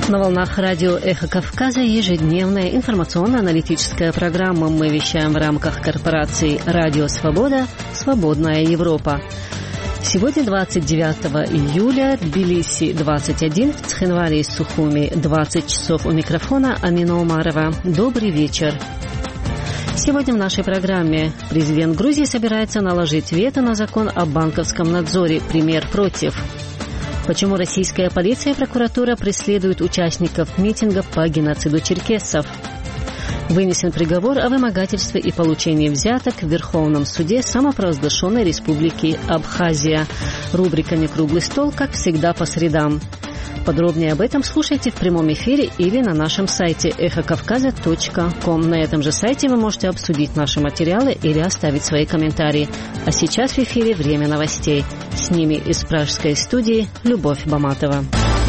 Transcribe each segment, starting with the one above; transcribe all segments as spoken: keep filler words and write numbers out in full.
На волнах радио «Эхо Кавказа» ежедневная информационно-аналитическая программа. Мы вещаем в рамках корпорации «Радио Свобода. Свободная Европа». Сегодня двадцать девятого июля, Тбилиси двадцать один, в Цхинвале и Сухуми двадцать часов. У микрофона Амина Умарова. Добрый вечер. Сегодня в нашей программе президент Грузии собирается наложить вето на закон о банковском надзоре. Пример против. Почему российская полиция и прокуратура преследуют участников митинга по геноциду черкессов? Вынесен приговор о вымогательстве и получении взяток в Верховном суде самопровозглашенной республики Абхазия. Рубриками «Круглый стол», как всегда, по средам. Подробнее об этом слушайте в прямом эфире или на нашем сайте эхо кавказа точка ком. На этом же сайте вы можете обсудить наши материалы или оставить свои комментарии. А сейчас в эфире время новостей. С ними из пражской студии Любовь Баматова.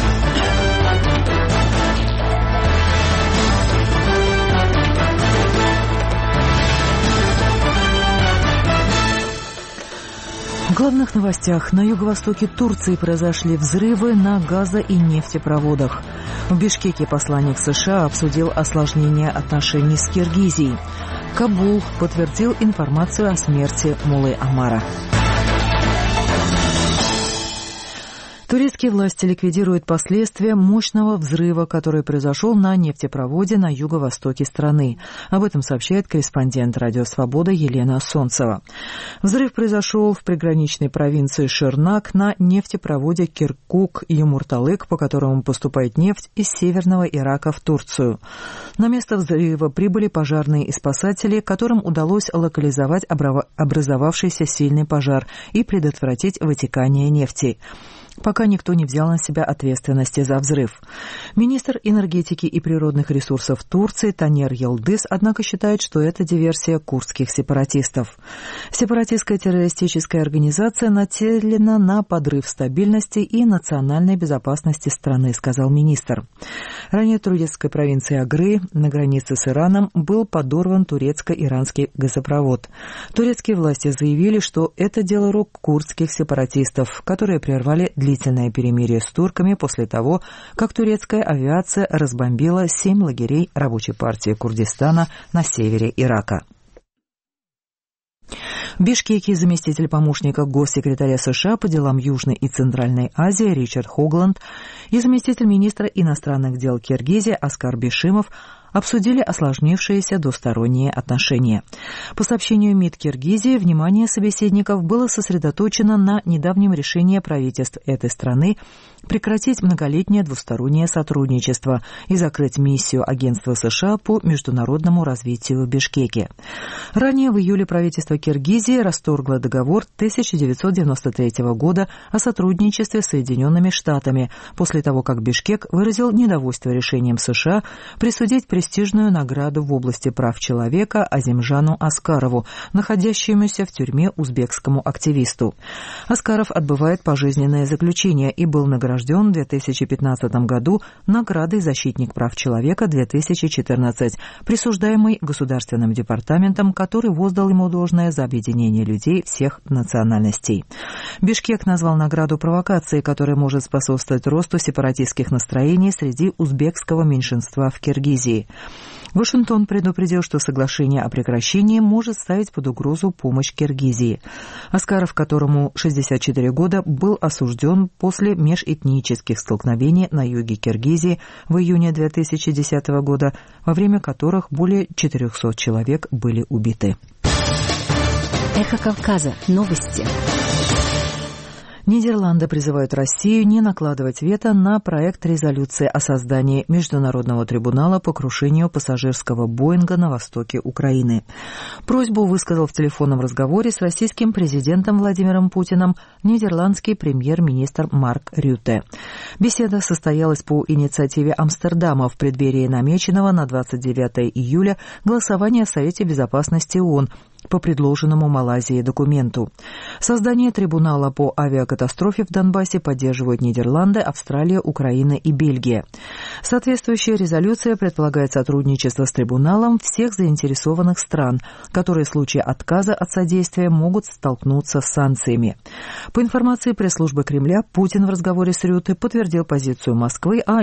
В главных новостях. На юго-востоке Турции произошли взрывы на газо- и нефтепроводах. В Бишкеке посланник США обсудил осложнение отношений с Киргизией. Кабул подтвердил информацию о смерти Муллы Омара. Турецкие власти ликвидируют последствия мощного взрыва, который произошел на нефтепроводе на юго-востоке страны. Об этом сообщает корреспондент «Радио Свобода» Елена Солнцева. Взрыв произошел в приграничной провинции Ширнак на нефтепроводе Киркук-Юмурталык, по которому поступает нефть из северного Ирака в Турцию. На место взрыва прибыли пожарные и спасатели, которым удалось локализовать образовавшийся сильный пожар и предотвратить вытекание нефти. Пока никто не взял на себя ответственности за взрыв. Министр энергетики и природных ресурсов Турции Танер Йылдыз, однако, считает, что это диверсия курдских сепаратистов. Сепаратистская террористическая организация нацелена на подрыв стабильности и национальной безопасности страны, сказал министр. Ранее в турецкой провинции Агры на границе с Ираном был подорван турецко-иранский газопровод. Турецкие власти заявили, что это дело рук курдских сепаратистов, которые прервали длительное перемирие с турками после того, как турецкая авиация разбомбила семь лагерей рабочей партии Курдистана на севере Ирака. В Бишкеке заместитель помощника госсекретаря США по делам Южной и Центральной Азии Ричард Хогланд и заместитель министра иностранных дел Киргизии Аскар Бишимов обсудили осложнившиеся двусторонние отношения. По сообщению МИД Киргизии, внимание собеседников было сосредоточено на недавнем решении правительств этой страны прекратить многолетнее двустороннее сотрудничество и закрыть миссию агентства США по международному развитию в Бишкеке. Ранее в июле правительство Киргизии расторгло договор тысяча девятьсот девяносто третьего года о сотрудничестве с Соединенными Штатами после того, как Бишкек выразил недовольство решением США присудить престижную награду в области прав человека Азимжану Аскарову, находящемуся в тюрьме узбекскому активисту. Аскаров отбывает пожизненное заключение и был награжден в две тысячи пятнадцатом году наградой «Защитник прав человека две тысячи четырнадцать», присуждаемой Государственным департаментом, который воздал ему должное за объединение людей всех национальностей. Бишкек назвал награду провокацией, которая может способствовать росту сепаратистских настроений среди узбекского меньшинства в Киргизии. Вашингтон предупредил, что соглашение о прекращении может ставить под угрозу помощь Киргизии. Аскаров, которому шестьдесят четыре года, был осужден после межэтнических столкновений на юге Киргизии в июне две тысячи десятого года, во время которых более четырехсот человек были убиты. Эхо Кавказа. Новости. Нидерланды призывают Россию не накладывать вето на проект резолюции о создании Международного трибунала по крушению пассажирского Боинга на востоке Украины. Просьбу высказал в телефонном разговоре с российским президентом Владимиром Путиным нидерландский премьер-министр Марк Рютте. Беседа состоялась по инициативе Амстердама в преддверии намеченного на двадцать девятое июля голосования в Совете Безопасности ООН по предложенному Малайзией документу. Создание трибунала по авиакатастрофе в Донбассе поддерживают Нидерланды, Австралия, Украина и Бельгия. Соответствующая резолюция предполагает сотрудничество с трибуналом всех заинтересованных стран, которые в случае отказа от содействия могут столкнуться с санкциями. По информации пресс-службы Кремля, Путин в разговоре с Рютте подтвердил позицию Москвы о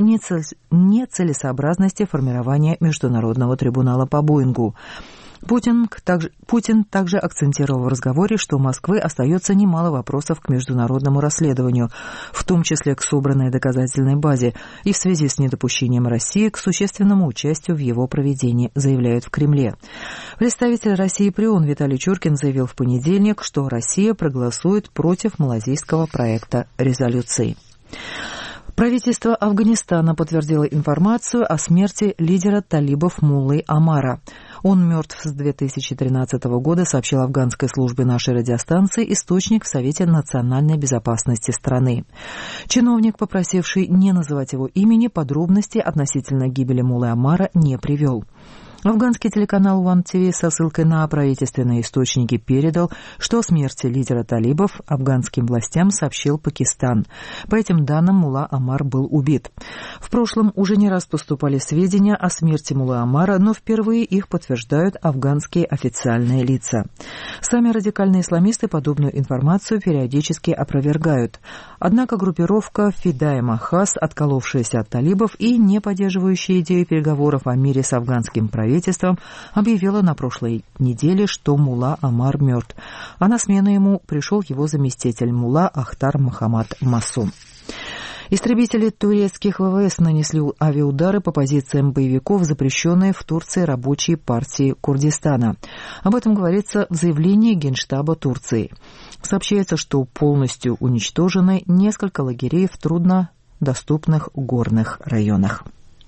нецелесообразности формирования Международного трибунала по Боингу. Путин также, Путин также акцентировал в разговоре, что у Москвы остается немало вопросов к международному расследованию, в том числе к собранной доказательной базе и в связи с недопущением России к существенному участию в его проведении, заявляют в Кремле. Представитель России при ООН Виталий Чуркин заявил в понедельник, что Россия проголосует против малазийского проекта резолюции. Правительство Афганистана подтвердило информацию о смерти лидера талибов Муллы Омара. Он мертв с две тысячи тринадцатого года, сообщил афганской службе нашей радиостанции источник в Совете национальной безопасности страны. Чиновник, попросивший не называть его имени, подробностей относительно гибели Муллы Омара не привел. Афганский телеканал One ти ви со ссылкой на правительственные источники передал, что о смерти лидера талибов афганским властям сообщил Пакистан. По этим данным, Мулла Омар был убит. В прошлом уже не раз поступали сведения о смерти Муллы Омара, но впервые их подтверждают афганские официальные лица. Сами радикальные исламисты подобную информацию периодически опровергают. Однако группировка Фидай Махас, отколовшаяся от талибов и не поддерживающая идею переговоров о мире с афганским правительством, правительством объявила на прошлой неделе, что Мулла Омар мертв, а на смену ему пришел его заместитель Мулла Ахтар Мохаммад Масум. Истребители турецких ВВС нанесли авиаудары по позициям боевиков, запрещенной в Турции рабочей партии Курдистана. Об этом говорится в заявлении Генштаба Турции. Сообщается, что полностью уничтожены несколько лагерей в труднодоступных горных районах.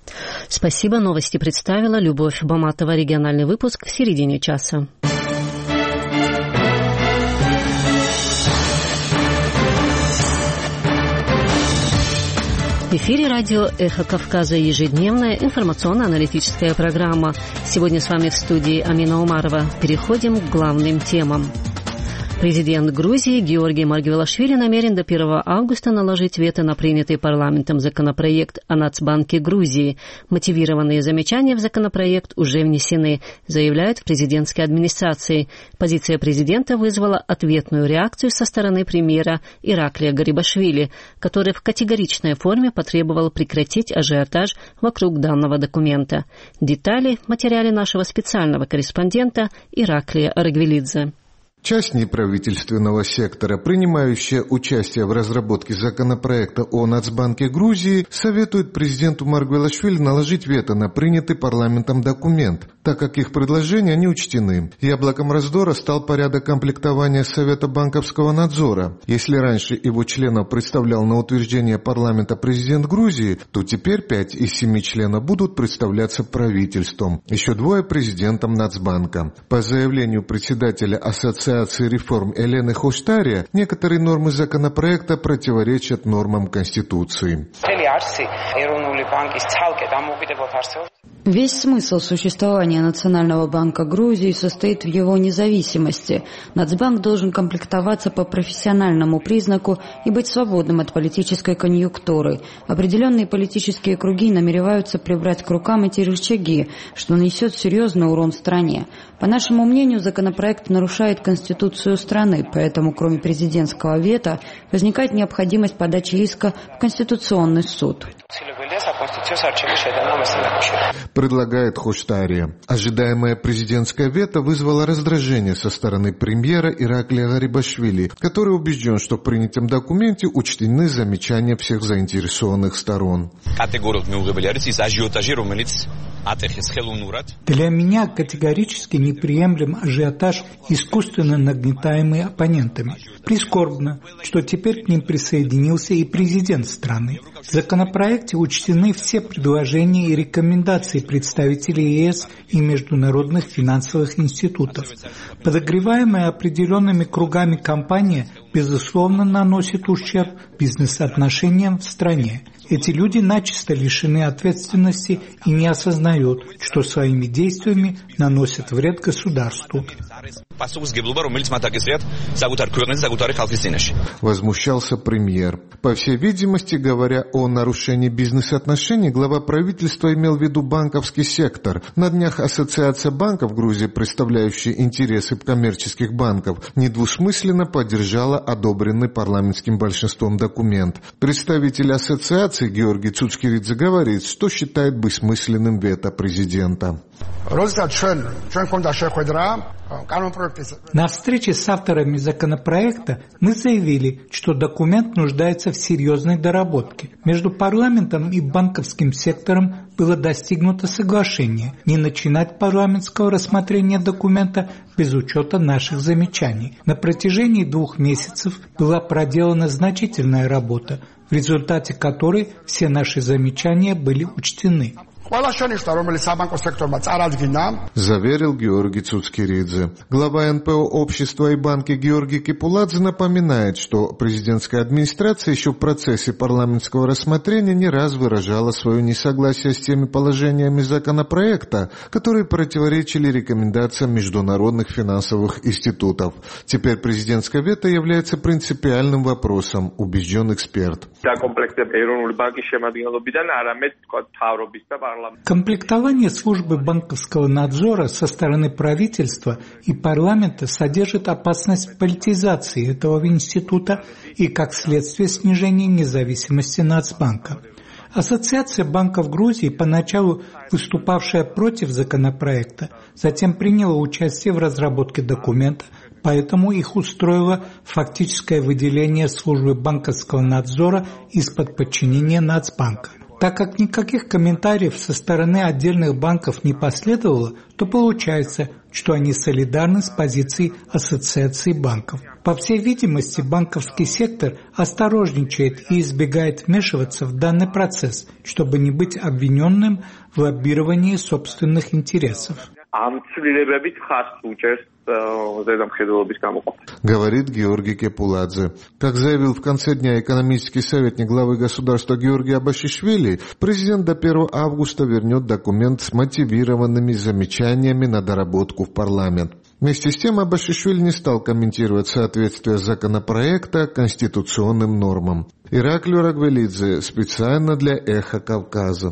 Спасибо. Новости представила Любовь Баматова. Региональный выпуск в середине часа. В эфире радио «Эхо Кавказа» ежедневная информационно-аналитическая программа. Сегодня с вами в студии Амина Умарова. Переходим к главным темам. Президент Грузии Георгий Маргвелашвили намерен до первого августа наложить вето на принятый парламентом законопроект о Нацбанке Грузии. Мотивированные замечания в законопроект уже внесены, заявляют в президентской администрации. Позиция президента вызвала ответную реакцию со стороны премьера Ираклия Гарибашвили, который в категоричной форме потребовал прекратить ажиотаж вокруг данного документа. Детали в материале нашего специального корреспондента Ираклия Аргвелидзе. Часть неправительственного сектора, принимающая участие в разработке законопроекта о Нацбанке Грузии, советует президенту Маргвелашвили наложить вето на принятый парламентом документ, так как их предложения не учтены. Яблоком раздора стал порядок комплектования Совета банковского надзора. Если раньше его членов представлял на утверждение парламента президент Грузии, то теперь пять из семи членов будут представляться правительством, еще двое президентом Нацбанка. По заявлению председателя Ассоциации реформ Элены Хоштария, некоторые нормы законопроекта противоречат нормам Конституции. Весь смысл существования Национального банка Грузии состоит в его независимости. Нацбанк должен комплектоваться по профессиональному признаку и быть свободным от политической конъюнктуры. Определенные политические круги намереваются прибрать к рукам эти рычаги, что нанесет серьезный урон стране. По нашему мнению, законопроект нарушает Конституцию страны, поэтому кроме президентского вето возникает необходимость подачи иска в Конституционный суд. Предлагает Хоштария. Ожидаемое президентское вето вызвало раздражение со стороны премьера Ираклия Гарибашвили, который убежден, что в принятом документе учтены замечания всех заинтересованных сторон. Для меня категорически неприемлем ажиотаж, искусственно нагнетаемый оппонентами. Прискорбно, что теперь к ним присоединился и президент страны. В законопроекте учтены все предложения и рекомендации представителей ЕС и международных финансовых институтов. Подогреваемая определенными кругами кампания безусловно, наносит ущерб бизнес-отношениям в стране. Эти люди начисто лишены ответственности и не осознают, что своими действиями наносят вред государству. Возмущался премьер. По всей видимости, говоря о нарушении бизнес-отношений, глава правительства имел в виду банковский сектор. На днях Ассоциация банков Грузии, представляющая интересы коммерческих банков, недвусмысленно поддержала одобренный парламентским большинством документ. Представитель ассоциации Георгий Цуцкиридзе говорит, что считает бессмысленным вето президента. На встрече с авторами законопроекта мы заявили, что документ нуждается в серьезной доработке. Между парламентом и банковским сектором было достигнуто соглашение не начинать парламентского рассмотрения документа без учета наших замечаний. На протяжении двух месяцев была проделана значительная работа, в результате которой все наши замечания были учтены. Заверил Георгий Цуцкиридзе. Глава эн пэ о общества и банки Георгий Кепуладзе напоминает, что президентская администрация еще в процессе парламентского рассмотрения не раз выражала свое несогласие с теми положениями законопроекта, которые противоречили рекомендациям международных финансовых институтов. Теперь президентское вето является принципиальным вопросом, убежден эксперт. Комплектование службы банковского надзора со стороны правительства и парламента содержит опасность политизации этого института и, как следствие, снижения независимости Нацбанка. Ассоциация банков Грузии, поначалу выступавшая против законопроекта, затем приняла участие в разработке документа, поэтому их устроило фактическое выделение службы банковского надзора из-под подчинения Нацбанка. Так как никаких комментариев со стороны отдельных банков не последовало, то получается, что они солидарны с позицией Ассоциации банков. По всей видимости, банковский сектор осторожничает и избегает вмешиваться в данный процесс, чтобы не быть обвиненным в лоббировании собственных интересов. Говорит Георгий Кепуладзе. Как заявил в конце дня экономический советник главы государства Георгий Абашишвили, президент до первого августа вернет документ с мотивированными замечаниями на доработку в парламент. Вместе с тем Абашишвили не стал комментировать соответствие законопроекта конституционным нормам. Ираклий Рагвелидзе специально для «Эхо Кавказа».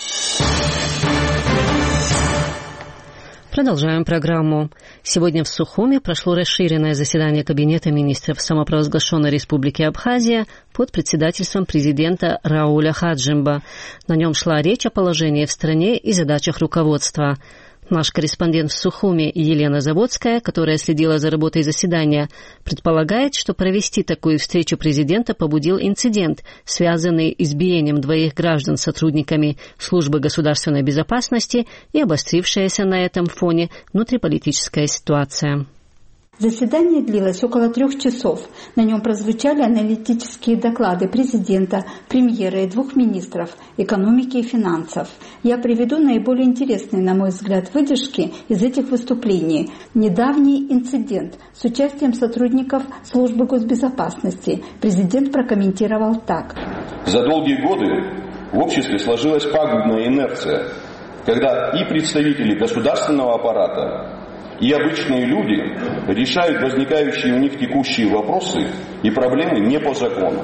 Продолжаем программу. Сегодня в Сухуми прошло расширенное заседание Кабинета министров самопровозглашенной Республики Абхазия под председательством президента Рауля Хаджимба. На нем шла речь о положении в стране и задачах руководства. Наш корреспондент в Сухуми Елена Заводская, которая следила за работой заседания, предполагает, что провести такую встречу президента побудил инцидент, связанный с избиением двоих граждан сотрудниками Службы государственной безопасности и обострившаяся на этом фоне внутриполитическая ситуация. Заседание длилось около трех часов. На нем прозвучали аналитические доклады президента, премьера и двух министров экономики и финансов. Я приведу наиболее интересные, на мой взгляд, выдержки из этих выступлений. Недавний инцидент с участием сотрудников Службы госбезопасности президент прокомментировал так. За долгие годы в обществе сложилась пагубная инерция, когда и представители государственного аппарата, и обычные люди решают возникающие у них текущие вопросы и проблемы не по закону,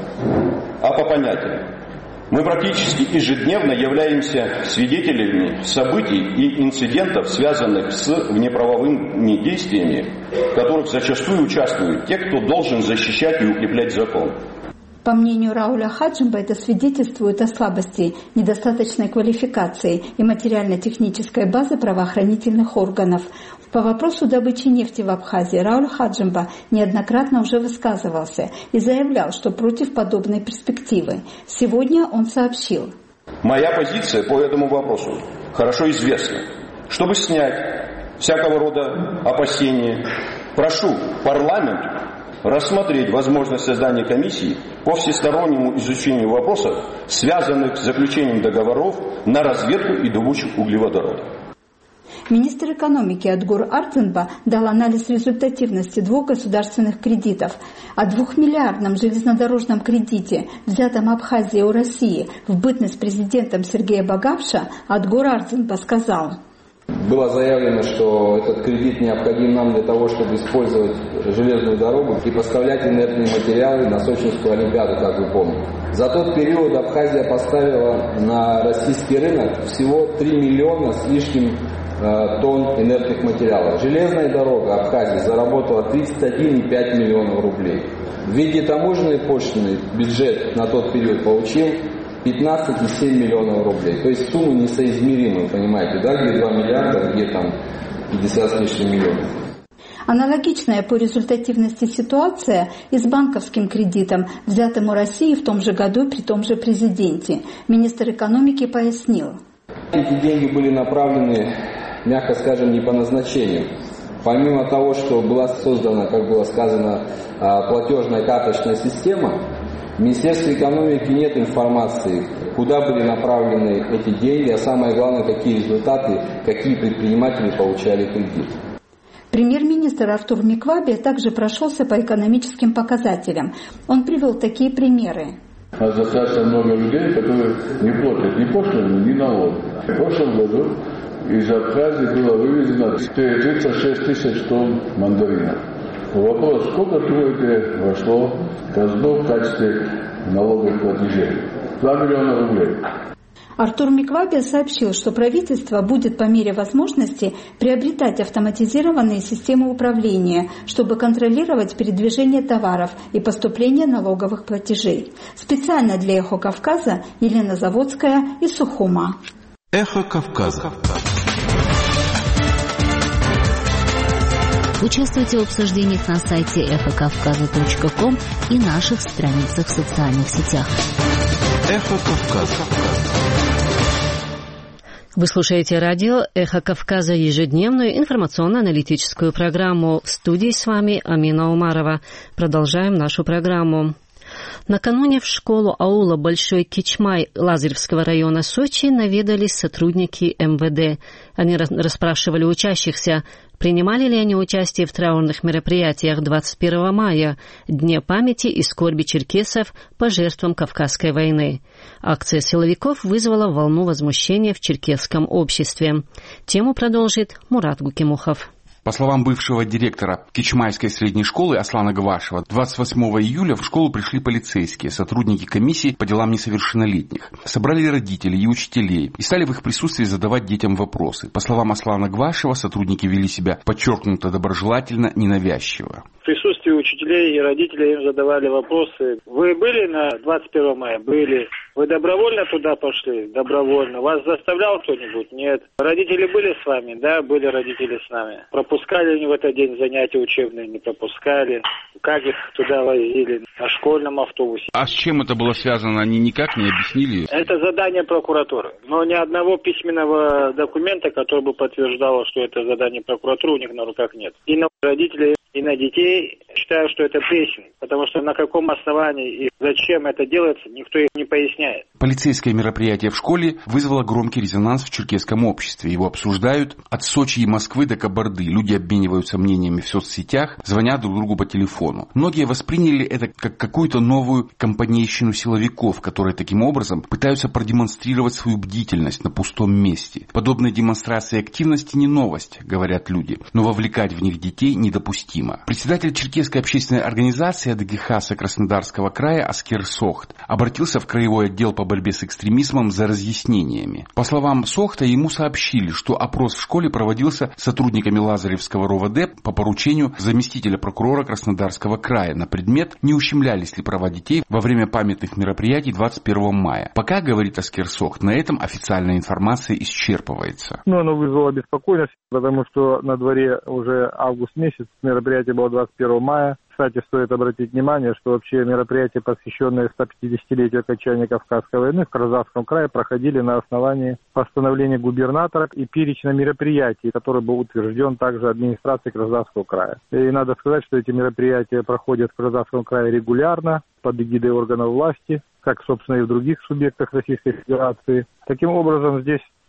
а по понятиям. Мы практически ежедневно являемся свидетелями событий и инцидентов, связанных с внеправовыми действиями, в которых зачастую участвуют те, кто должен защищать и укреплять закон. По мнению Рауля Хаджимба, это свидетельствует о слабости, недостаточной квалификации и материально-технической базы правоохранительных органов. По вопросу добычи нефти в Абхазии Рауль Хаджимба неоднократно уже высказывался и заявлял, что против подобной перспективы. Сегодня он сообщил. Моя позиция по этому вопросу хорошо известна. Чтобы снять всякого рода опасения, прошу парламент рассмотреть возможность создания комиссии по всестороннему изучению вопросов, связанных с заключением договоров на разведку и добычу углеводородов. Министр экономики Адгур Ардзинба дал анализ результативности двух государственных кредитов. О двухмиллиардном железнодорожном кредите, взятом Абхазией у России в бытность президентом Сергея Багапша, Адгур Ардзинба сказал: было заявлено, что этот кредит необходим нам для того, чтобы использовать железную дорогу и поставлять инертные материалы на Сочинскую Олимпиаду, как вы помните. За тот период Абхазия поставила на российский рынок всего три миллиона с лишним э, тонн инертных материалов. Железная дорога Абхазии заработала тридцать один и пять десятых миллионов рублей. В виде таможенной пошлины бюджет на тот период получил пятнадцать и семь десятых миллионов рублей. То есть суммы несоизмеримы, понимаете, да, где два миллиарда, где там пятьдесят с лишним миллионов. Аналогичная по результативности ситуация и с банковским кредитом, взятым у России в том же году при том же президенте. Министр экономики пояснил. Эти деньги были направлены, мягко скажем, не по назначению. Помимо того, что была создана, как было сказано, платежная карточная система, в Министерстве экономики нет информации, куда были направлены эти деньги, а самое главное, какие результаты, какие предприниматели получали кредит. Премьер-министр Артур Микваби также прошелся по экономическим показателям. Он привел такие примеры. У нас достаточно много людей, которые не платят ни пошлину, ни налоги. В прошлом году из Абхазии было вывезено тридцать шесть тысяч тонн мандаринов. Вопрос, сколько всего это вошло в казну в качестве налоговых платежей? два миллиона рублей. Артур Микваби сообщил, что правительство будет по мере возможности приобретать автоматизированные системы управления, чтобы контролировать передвижение товаров и поступление налоговых платежей. Специально для «Эхо Кавказа» Елена Заводская из Сухума. «Эхо Кавказа». Участвуйте в обсуждениях на сайте эхо кавказа точка ком и наших страницах в социальных сетях. «Эхо Кавказа». Вы слушаете радио «Эхо Кавказа», ежедневную информационно-аналитическую программу. В студии с вами Амина Умарова. Продолжаем нашу программу. Накануне в школу аула Большой Кичмай Лазаревского района Сочи наведались сотрудники эм вэ дэ. Они расспрашивали учащихся, принимали ли они участие в траурных мероприятиях двадцать первого мая, Дне памяти и скорби черкесов по жертвам Кавказской войны. Акция силовиков вызвала волну возмущения в черкесском обществе. Тему продолжит Мурат Гукимухов. По словам бывшего директора Кичмайской средней школы Аслана Гвашева, двадцать восьмого июля в школу пришли полицейские, сотрудники комиссии по делам несовершеннолетних. Собрали родителей и учителей и стали в их присутствии задавать детям вопросы. По словам Аслана Гвашева, сотрудники вели себя подчеркнуто доброжелательно, ненавязчиво. В присутствии учителей и родителей им задавали вопросы. Вы были на двадцать первого мая? Были. Вы добровольно туда пошли? Добровольно. Вас заставлял кто-нибудь? Нет. Родители были с вами? Да, были родители с нами. Пропускали они в этот день занятия учебные? Не пропускали. Как их туда возили? На школьном автобусе. А с чем это было связано? Они никак не объяснили? Это задание прокуратуры. Но ни одного письменного документа, который бы подтверждал, что это задание прокуратуры, у них на руках нет. И на родителей, и на детей считаю, что это прессинг. Потому что на каком основании и зачем это делается, никто их не поясняет. Полицейское мероприятие в школе вызвало громкий резонанс в черкесском обществе. Его обсуждают от Сочи и Москвы до Кабарды. Люди обмениваются мнениями в соцсетях, звонят друг другу по телефону. Многие восприняли это как какую-то новую компанейщину силовиков, которые таким образом пытаются продемонстрировать свою бдительность на пустом месте. Подобные демонстрации активности не новость, говорят люди, но вовлекать в них детей недопустимо. Председатель черкесской общественной организации Адыгихаса Краснодарского края Аскер Сохт обратился в краевой отдел по борьбе с экстремизмом за разъяснениями. По словам Сохта, ему сообщили, что опрос в школе проводился сотрудниками Лазаревского РОВД по поручению заместителя прокурора Краснодарского края на предмет, не ущемлялись ли права детей во время памятных мероприятий двадцать первого мая. Пока, говорит Аскер Сохт, на этом официальная информация исчерпывается. Ну, оно вызвало беспокойность, потому что на дворе уже август месяц, мероприятие было двадцать первого мая. Кстати, стоит обратить внимание, что вообще мероприятия, посвященные сто пятидесятилетию окончания Кавказской войны в Краснодарском крае, проходили на основании постановления губернатора и перечня мероприятий, который был утвержден также администрацией Краснодарского края. И надо сказать, что эти мероприятия проходят в Краснодарском крае регулярно, под эгидой органов власти, как, собственно, и в других субъектах Российской Федерации. Таким образом, здесь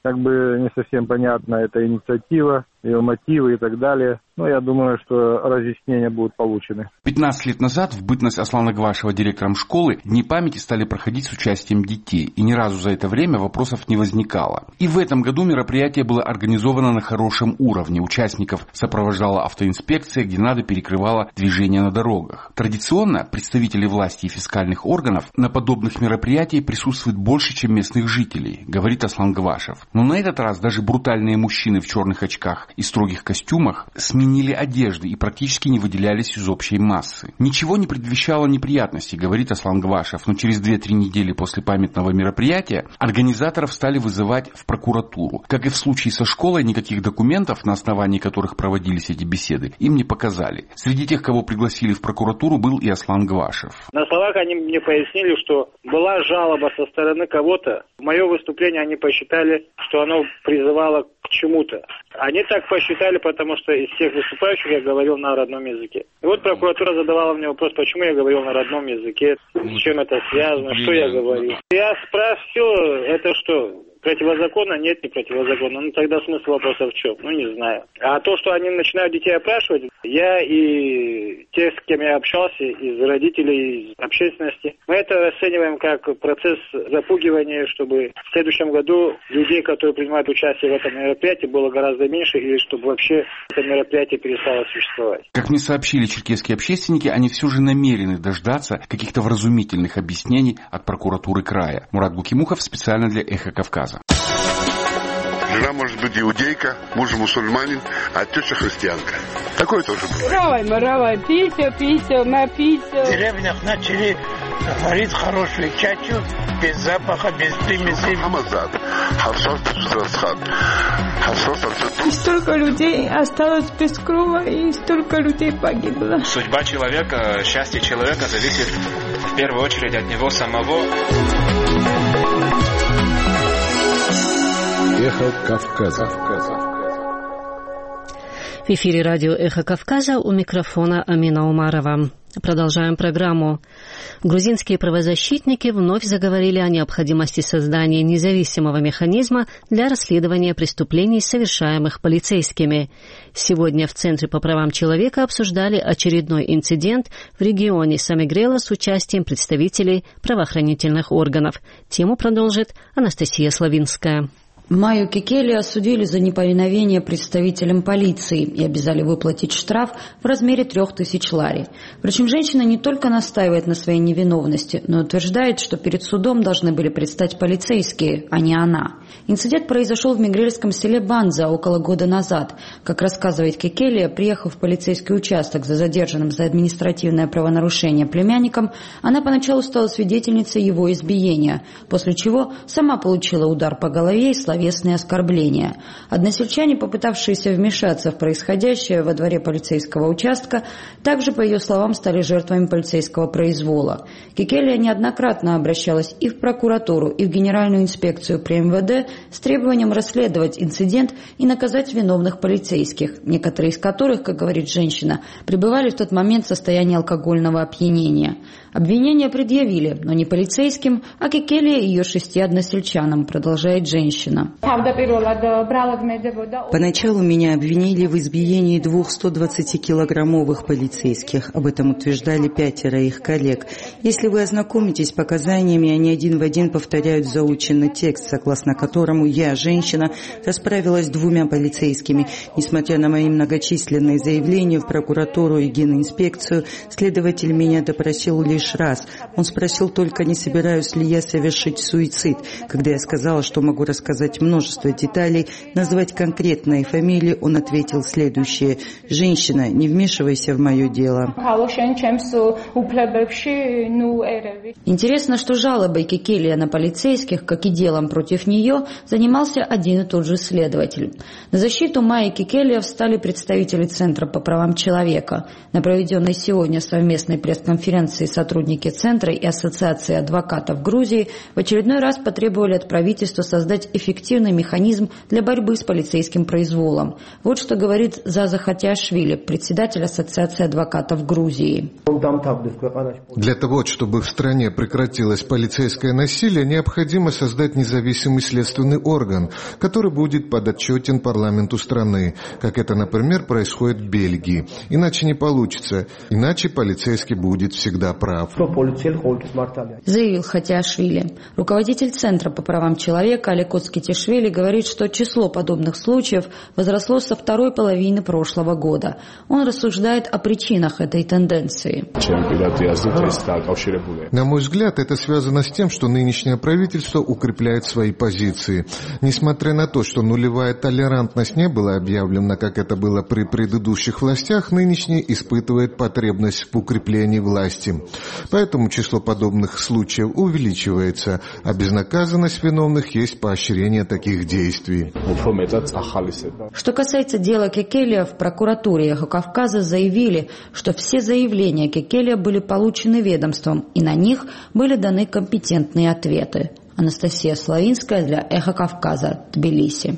как бы не совсем понятна эта инициатива, ее мотивы и так далее. Но я думаю, что разъяснения будут получены. пятнадцать лет назад в бытность Аслана Гвашева директором школы Дни памяти стали проходить с участием детей. И ни разу за это время вопросов не возникало. И в этом году мероприятие было организовано на хорошем уровне. Участников сопровождала автоинспекция, где надо перекрывала движение на дорогах. Традиционно представители власти и фискальных органов на подобных мероприятиях присутствуют больше, чем местных жителей, говорит Аслан Гвашев. Но на этот раз даже брутальные мужчины в черных очках и строгих костюмах сменили одежды и практически не выделялись из общей массы. Ничего не предвещало неприятностей, говорит Аслан Гвашев, но через две-три недели после памятного мероприятия организаторов стали вызывать в прокуратуру. Как и в случае со школой, никаких документов, на основании которых проводились эти беседы, им не показали. Среди тех, кого пригласили в прокуратуру, был и Аслан Гвашев. На словах они мне пояснили, что была жалоба со стороны кого-то. Мое выступление они посчитали, что оно призывало к чему-то. Они так посчитали, потому что из всех выступающих я говорил на родном языке. И вот прокуратура задавала мне вопрос, почему я говорил на родном языке, с чем это связано, что я говорил. Я спросил, это что, противозаконно? Нет, не противозаконно. Ну тогда смысл вопроса в чем? Ну не знаю. А то, что они начинают детей опрашивать, я и те, с кем я общался, из родителей, из общественности, мы это расцениваем как процесс запугивания, чтобы в следующем году людей, которые принимают участие в этом мероприятии, было гораздо меньше, или чтобы вообще это мероприятие перестало существовать. Как мне сообщили черкесские общественники, они все же намерены дождаться каких-то вразумительных объяснений от прокуратуры края. Мурат Букимухов специально для «Эхо Кавказа». Жена может быть иудейка, муж мусульманин, а теща христианка. Такое тоже бывает. Равай, маравай, пися, пися, напися. В деревнях начали варить хорошую чачу, без запаха, без примесей. И столько людей осталось без крова, и столько людей погибло. Судьба человека, счастье человека зависит в первую очередь от него самого. Эхо Кавказа. В эфире радио «Эхо Кавказа», у микрофона Амина Умарова. Продолжаем программу. Грузинские правозащитники вновь заговорили о необходимости создания независимого механизма для расследования преступлений, совершаемых полицейскими. Сегодня в Центре по правам человека обсуждали очередной инцидент в регионе Самигрела с участием представителей правоохранительных органов. Тему продолжит Анастасия Славинская. Майю Кекели осудили за неповиновение представителям полиции и обязали выплатить штраф в размере трех тысяч лари. Причем женщина не только настаивает на своей невиновности, но утверждает, что перед судом должны были предстать полицейские, а не она. Инцидент произошел в мигрельском селе Банза около года назад. Как рассказывает Кекели, приехав в полицейский участок за задержанным за административное правонарушение племянником, она поначалу стала свидетельницей его избиения, после чего сама получила удар по голове и словесные оскорбления. Односельчане, попытавшиеся вмешаться в происходящее во дворе полицейского участка, также, по ее словам, стали жертвами полицейского произвола. Кекелия неоднократно обращалась и в прокуратуру, и в Генеральную инспекцию при эм вэ дэ с требованием расследовать инцидент и наказать виновных полицейских, некоторые из которых, как говорит женщина, пребывали в тот момент в состоянии алкогольного опьянения. Обвинения предъявили, но не полицейским, а Кекелия и ее шести односельчанам, продолжает женщина. Поначалу меня обвинили в избиении двух сто двадцатикилограммовых полицейских. Об этом утверждали пятеро их коллег. Если вы ознакомитесь с показаниями, они один в один повторяют заученный текст, согласно которому я, женщина, расправилась с двумя полицейскими. Несмотря на мои многочисленные заявления в прокуратуру и генинспекцию, следователь меня допросил лишь раз. Он спросил только, не собираюсь ли я совершить суицид. Когда я сказала, что могу рассказать множество деталей, назвать конкретные фамилии, он ответил следующее: «Женщина, не вмешивайся в мое дело». Интересно, что жалобой Кекелия на полицейских, как и делом против нее, занимался один и тот же следователь. На защиту Майи Кекелия встали представители Центра по правам человека. На проведенной сегодня совместной пресс-конференции сотрудники Центра и Ассоциации адвокатов Грузии в очередной раз потребовали от правительства создать эффективную эффективный механизм для борьбы с полицейским произволом. Вот что говорит Заза Хатиашвили, председатель Ассоциации адвокатов Грузии. Для того, чтобы в стране прекратилось полицейское насилие, необходимо создать независимый следственный орган, который будет подотчетен парламенту страны, как это, например, происходит в Бельгии. Иначе не получится, иначе полицейский будет всегда прав. Заявил Хатиашвили. Руководитель Центра по правам человека Алек Оцкитишвили говорит, что число подобных случаев возросло со второй половины прошлого года. Он рассуждает о причинах этой тенденции. На мой взгляд, это связано с тем, что нынешнее правительство укрепляет свои позиции. Несмотря на то, что нулевая толерантность не была объявлена, как это было при предыдущих властях, нынешний испытывает потребность в укреплении власти. Поэтому число подобных случаев увеличивается, а безнаказанность виновных есть поощрение таких действий. Что касается дела Кекелия, в прокуратуре Эхо-Кавказа заявили, что все заявления Кекелия были получены ведомством, и на них были даны компетентные ответы. Анастасия Славинская для Эхо-Кавказа, Тбилиси.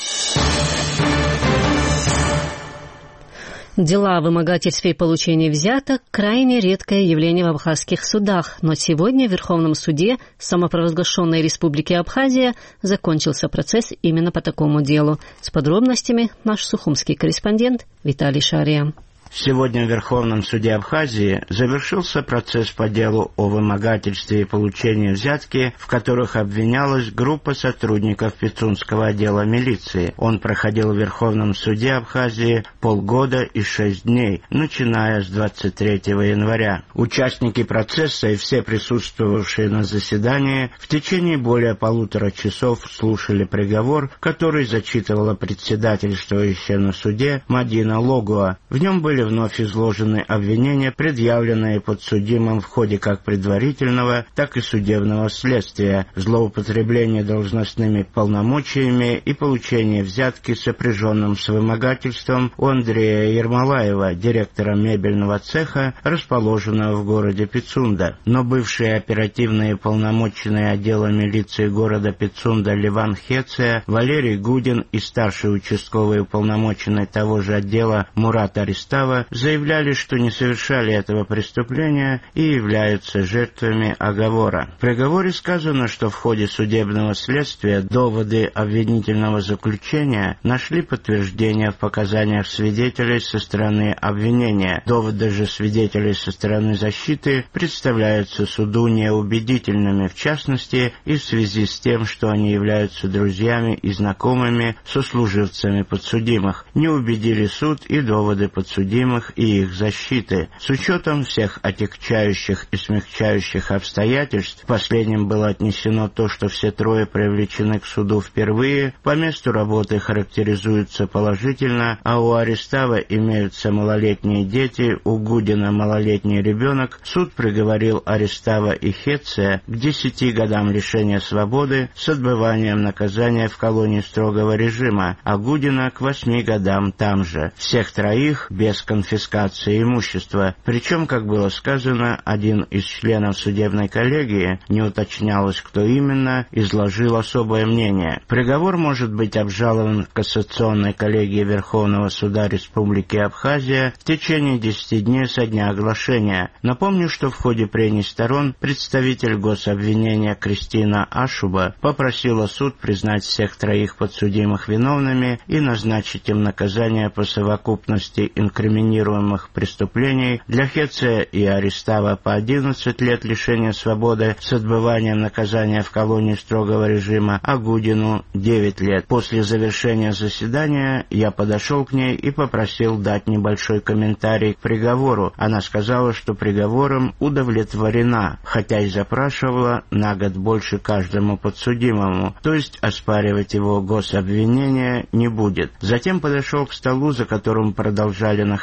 Дела о вымогательстве и получении взяток – крайне редкое явление в абхазских судах, но сегодня в Верховном суде самопровозглашенной Республики Абхазия закончился процесс именно по такому делу. С подробностями наш сухумский корреспондент Виталий Шария. Сегодня в Верховном суде Абхазии завершился процесс по делу о вымогательстве и получении взятки, в которых обвинялась группа сотрудников Пицунского отдела милиции. Он проходил в Верховном суде Абхазии полгода и шесть дней, начиная с двадцать третьего января. Участники процесса и все присутствовавшие на заседании в течение более полутора часов слушали приговор, который зачитывала председательствующая на суде Мадина Логуа. В нем были вновь изложены обвинения, предъявленные подсудимым в ходе как предварительного, так и судебного следствия, злоупотребление должностными полномочиями и получение взятки, сопряженным с вымогательством, у Андрея Ермолаева, директора мебельного цеха, расположенного в городе Пицунда. Но бывшие оперативные полномоченные отдела милиции города Пицунда Ливан Хеция, Валерий Гудин и старший участковый уполномоченный того же отдела Мурат Аристава заявляли, что не совершали этого преступления и являются жертвами оговора. В приговоре сказано, что в ходе судебного следствия доводы обвинительного заключения нашли подтверждение в показаниях свидетелей со стороны обвинения. Доводы же свидетелей со стороны защиты представляются суду неубедительными, в частности, и в связи с тем, что они являются друзьями и знакомыми сослуживцами подсудимых. Не убедили суд и доводы подсудимых и их защиты. С учетом всех отягчающих и смягчающих обстоятельств, в последнем было отнесено то, что все трое привлечены к суду впервые, по месту работы характеризуются положительно, а у Аристава имеются малолетние дети, у Гудина малолетний ребенок, суд приговорил Аристава и Хеция к десяти годам лишения свободы с отбыванием наказания в колонии строгого режима, а Гудина к восьми годам там же. Всех троих без конфискации имущества. Причем, как было сказано, один из членов судебной коллегии, не уточнялось, кто именно, изложил особое мнение. Приговор может быть обжалован в кассационной коллегии Верховного суда Республики Абхазия в течение десяти дней со дня оглашения. Напомню, что в ходе прений сторон представитель гособвинения Кристина Ашуба попросила суд признать всех троих подсудимых виновными и назначить им наказание по совокупности инкриминируемых преступлений. Для Хеция и Аристава по одиннадцать лет лишения свободы с отбыванием наказания в колонии строгого режима, а Гудину девять лет. После завершения заседания я подошел к ней и попросил дать небольшой комментарий к приговору. Она сказала, что приговором удовлетворена, хотя и запрашивала на год больше каждому подсудимому, то есть оспаривать его гособвинение не будет. Затем подошел к столу, за которым продолжали находиться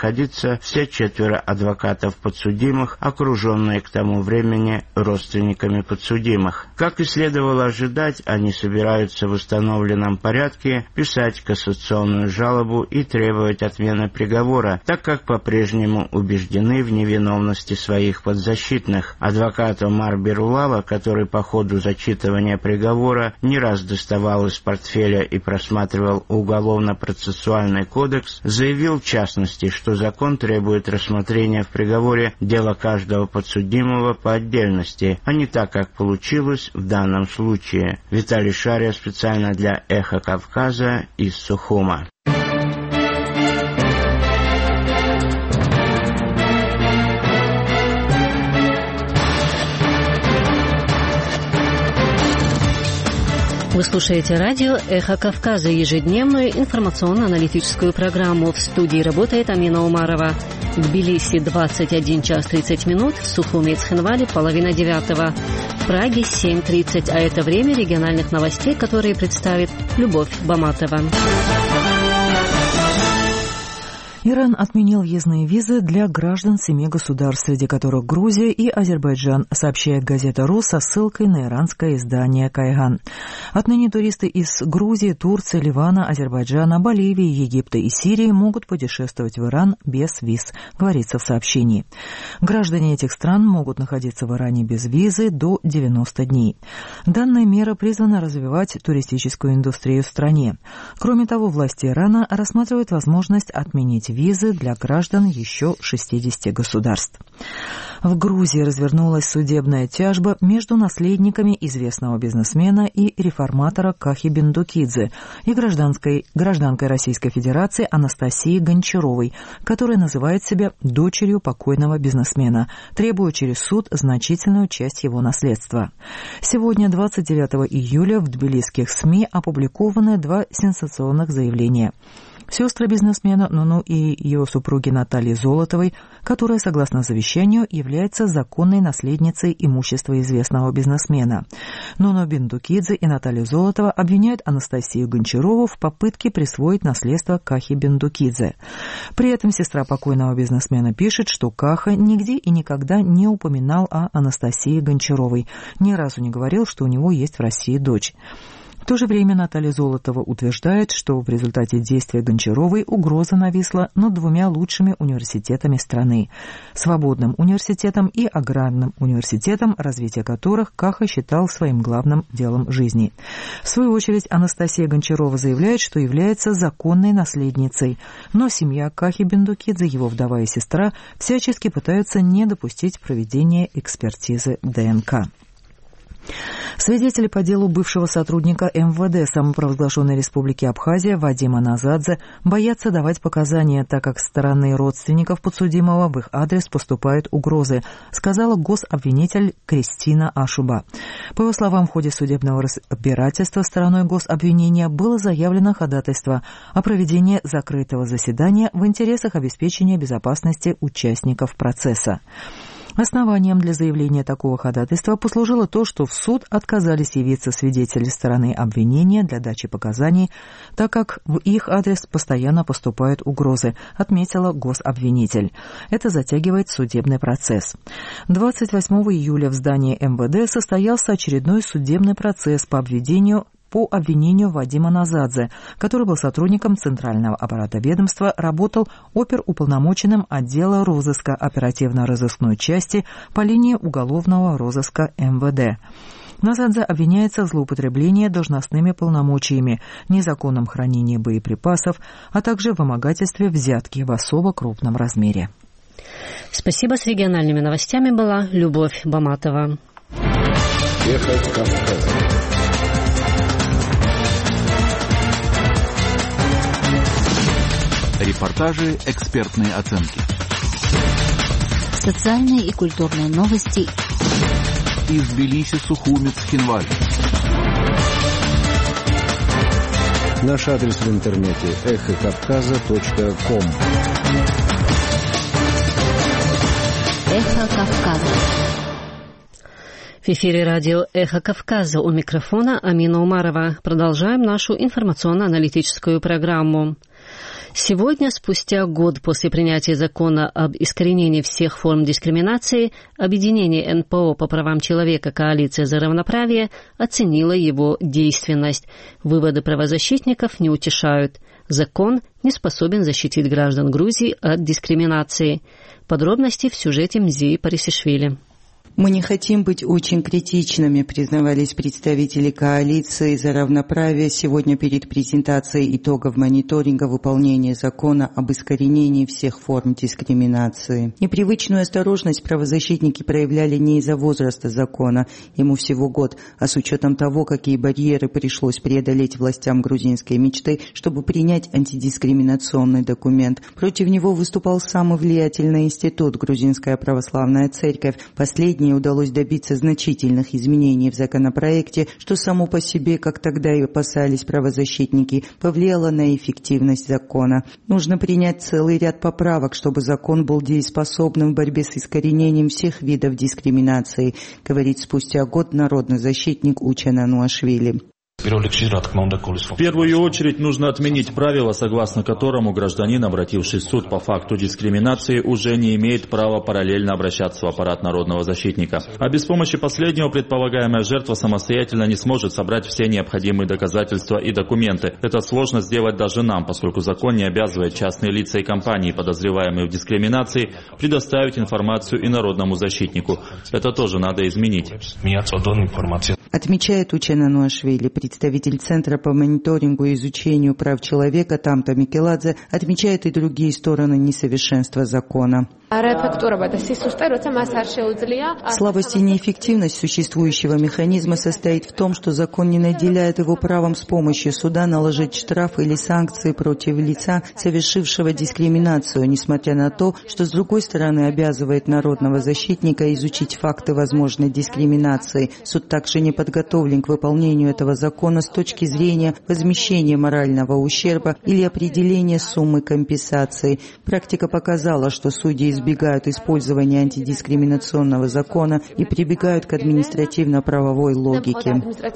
находиться все четверо адвокатов подсудимых, окруженные к тому времени родственниками подсудимых. Как и следовало ожидать, они собираются в установленном порядке писать кассационную жалобу и требовать отмены приговора, так как по-прежнему убеждены в невиновности своих подзащитных. Адвокат Омар Берулава, который по ходу зачитывания приговора не раз доставал из портфеля и просматривал уголовно-процессуальный кодекс, заявил в частности, что закон требует рассмотрения в приговоре дела каждого подсудимого по отдельности, а не так, как получилось в данном случае. Виталий Шария специально для «Эхо Кавказа» из Сухума. Вы слушаете радио «Эхо Кавказа», ежедневную информационно-аналитическую программу. В студии работает Амина Умарова. В Тбилиси двадцать один час тридцать минут, в Сухуме и Цхинвале половина девятого, в Праге семь тридцать, а это время региональных новостей, которые представит Любовь Баматова. Иран отменил въездные визы для граждан семи государств, среди которых Грузия и Азербайджан, сообщает газета РУ со ссылкой на иранское издание «Кайган». Отныне туристы из Грузии, Турции, Ливана, Азербайджана, Боливии, Египта и Сирии могут путешествовать в Иран без виз, говорится в сообщении. Граждане этих стран могут находиться в Иране без визы до девяноста дней. Данная мера призвана развивать туристическую индустрию в стране. Кроме того, власти Ирана рассматривают возможность отменить визы для граждан еще шестидесяти государств. В Грузии развернулась судебная тяжба между наследниками известного бизнесмена и реформатора Кахи Бендукидзе и гражданской, гражданкой Российской Федерации Анастасией Гончаровой, которая называет себя дочерью покойного бизнесмена, требуя через суд значительную часть его наследства. Сегодня, двадцать девятого июля, в тбилисских СМИ опубликованы два сенсационных заявления. Сестры бизнесмена Нуну и ее супруги Натальи Золотовой, которая, согласно завещанию, является законной наследницей имущества известного бизнесмена. Нуну Бендукидзе и Наталья Золотова обвиняют Анастасию Гончарову в попытке присвоить наследство Кахи Бендукидзе. При этом сестра покойного бизнесмена пишет, что Каха нигде и никогда не упоминал о Анастасии Гончаровой, ни разу не говорил, что у него есть в России дочь. В то же время Наталья Золотова утверждает, что в результате действия Гончаровой угроза нависла над двумя лучшими университетами страны – Свободным университетом и Аграрным университетом, развитие которых Каха считал своим главным делом жизни. В свою очередь Анастасия Гончарова заявляет, что является законной наследницей, но семья Кахи Бендукидзе, его вдова и сестра, всячески пытаются не допустить проведения экспертизы ДНК. Свидетели по делу бывшего сотрудника эм вэ дэ самопровозглашенной республики Абхазия Вадима Назадзе боятся давать показания, так как со стороны родственников подсудимого в их адрес поступают угрозы, сказала гособвинитель Кристина Ашуба. По его словам, в ходе судебного разбирательства стороной гособвинения было заявлено ходатайство о проведении закрытого заседания в интересах обеспечения безопасности участников процесса. Основанием для заявления такого ходатайства послужило то, что в суд отказались явиться свидетели стороны обвинения для дачи показаний, так как в их адрес постоянно поступают угрозы, отметила гособвинитель. Это затягивает судебный процесс. двадцать восьмого июля в здании эм вэ дэ состоялся очередной судебный процесс по обвинению по обвинению Вадима Назадзе, который был сотрудником Центрального аппарата ведомства, работал оперуполномоченным отдела розыска оперативно-розыскной части по линии уголовного розыска эм вэ дэ. Назадзе обвиняется в злоупотреблении должностными полномочиями, незаконном хранении боеприпасов, а также в вымогательстве взятки в особо крупном размере. Спасибо. С региональными новостями была Любовь Баматова. Эхо Кавказа. Репортажи, экспертные оценки. Социальные и культурные новости. Из Тбилиси, Сухуми, Цхинваль. Наш адрес в интернете эхо кавказа точка ком. Эхо Кавказа. В эфире радио «Эхо Кавказа», у микрофона Амина Умарова. Продолжаем нашу информационно-аналитическую программу. Сегодня, спустя год после принятия закона об искоренении всех форм дискриминации, объединение эн пэ о по правам человека «Коалиция за равноправие» оценило его действенность. Выводы правозащитников не утешают. Закон не способен защитить граждан Грузии от дискриминации. Подробности в сюжете Мзии Парисишвили. Мы не хотим быть очень критичными, признавались представители коалиции за равноправие сегодня перед презентацией итогов мониторинга выполнения закона об искоренении всех форм дискриминации. Непривычную осторожность правозащитники проявляли не из-за возраста закона, ему всего год, а с учетом того, какие барьеры пришлось преодолеть властям грузинской мечты, чтобы принять антидискриминационный документ. Против него выступал самый влиятельный институт Грузинская православная церковь. Последний удалось добиться значительных изменений в законопроекте, что само по себе, как тогда и опасались правозащитники, повлияло на эффективность закона. Нужно принять целый ряд поправок, чтобы закон был дееспособным в борьбе с искоренением всех видов дискриминации, говорит спустя год народный защитник Учен Ануашвили. В первую очередь нужно отменить правило, согласно которому гражданин, обративший в суд по факту дискриминации, уже не имеет права параллельно обращаться в аппарат народного защитника. А без помощи последнего предполагаемая жертва самостоятельно не сможет собрать все необходимые доказательства и документы. Это сложно сделать даже нам, поскольку закон не обязывает частные лица и компании, подозреваемые в дискриминации, предоставить информацию и народному защитнику. Это тоже надо изменить. Отмечает Учен Ануашвили, представитель Центра по мониторингу и изучению прав человека Тамта Микеладзе, отмечает и другие стороны несовершенства закона. Слабость и неэффективность существующего механизма состоит в том, что закон не наделяет его правом с помощью суда наложить штраф или санкции против лица, совершившего дискриминацию, несмотря на то, что с другой стороны обязывает народного защитника изучить факты возможной дискриминации. Суд также не подготовлен к выполнению этого закона с точки зрения возмещения морального ущерба или определения суммы компенсации. Практика показала, что судьи избегают использования антидискриминационного закона и прибегают к административно-правовой логике.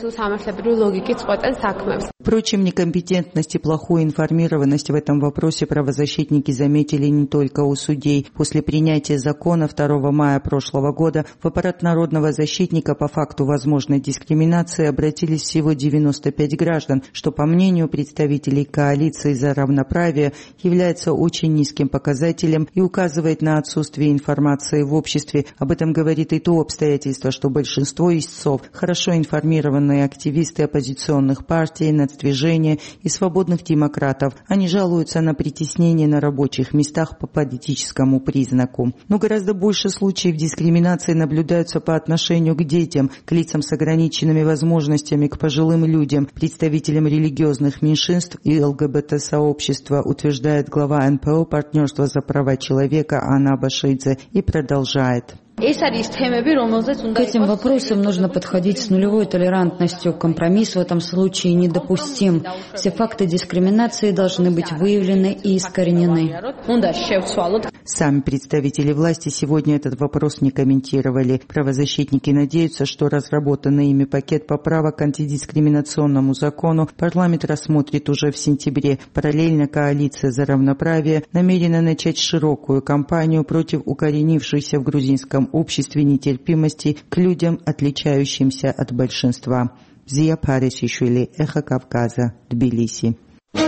Впрочем, некомпетентность и плохую информированность в этом вопросе правозащитники заметили не только у судей. После принятия закона второго мая прошлого года в аппарат народного защитника по факту возможной дискриминации обратились всего девяносто пять граждан, что, по мнению представителей коалиции за равноправие, является очень низким показателем и указывает на отсутствие информации в обществе. Об этом говорит и то обстоятельство, что большинство истцов – хорошо информированные активисты оппозиционных партий, нацдвижения и свободных демократов. Они жалуются на притеснение на рабочих местах по политическому признаку. Но гораздо больше случаев дискриминации наблюдаются по отношению к детям, к лицам с ограниченными возможностями, к пожилым людям, представителям религиозных меньшинств и эл гэ бэ тэ-сообщества, утверждает глава эн пэ о «Партнерство за права человека» Анна Башидзе и продолжает. К этим вопросам нужно подходить с нулевой толерантностью. Компромисс в этом случае недопустим. Все факты дискриминации должны быть выявлены и искоренены. Сами представители власти сегодня этот вопрос не комментировали. Правозащитники надеются, что разработанный ими пакет поправок к антидискриминационному закону парламент рассмотрит уже в сентябре. Параллельно коалиция за равноправие намерена начать широкую кампанию против укоренившейся в грузинском обществе нетерпимости к людям, отличающимся от большинства. Мзия Парисишвили, Эхо Кавказа, Тбилиси.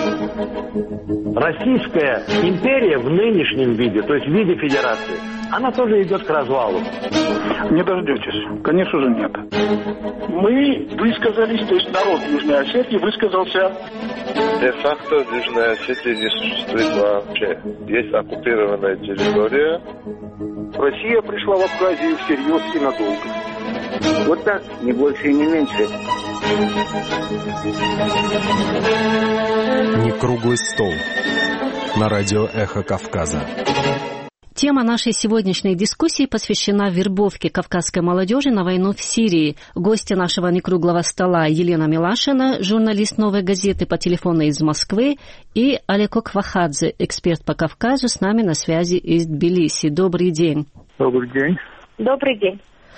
Российская империя в нынешнем виде, то есть в виде федерации, она тоже идет к развалу. Не дождетесь. Конечно же нет. Мы высказались, то есть народ Южной Осетии высказался. Де-факто в Южной Осетии не существует вообще. Есть оккупированная территория. Россия пришла в Абхазию всерьез и надолго. Вот так, не больше и не меньше. Не круглый стол. На радио «Эхо Кавказа». Тема нашей сегодняшней дискуссии посвящена вербовке кавказской молодежи на войну в Сирии. Гости нашего некруглого стола Елена Милашина, журналист «Новой газеты» по телефону из Москвы, и Алеко Квахадзе, эксперт по Кавказу, с нами на связи из Тбилиси. Добрый день. Добрый день. Добрый день.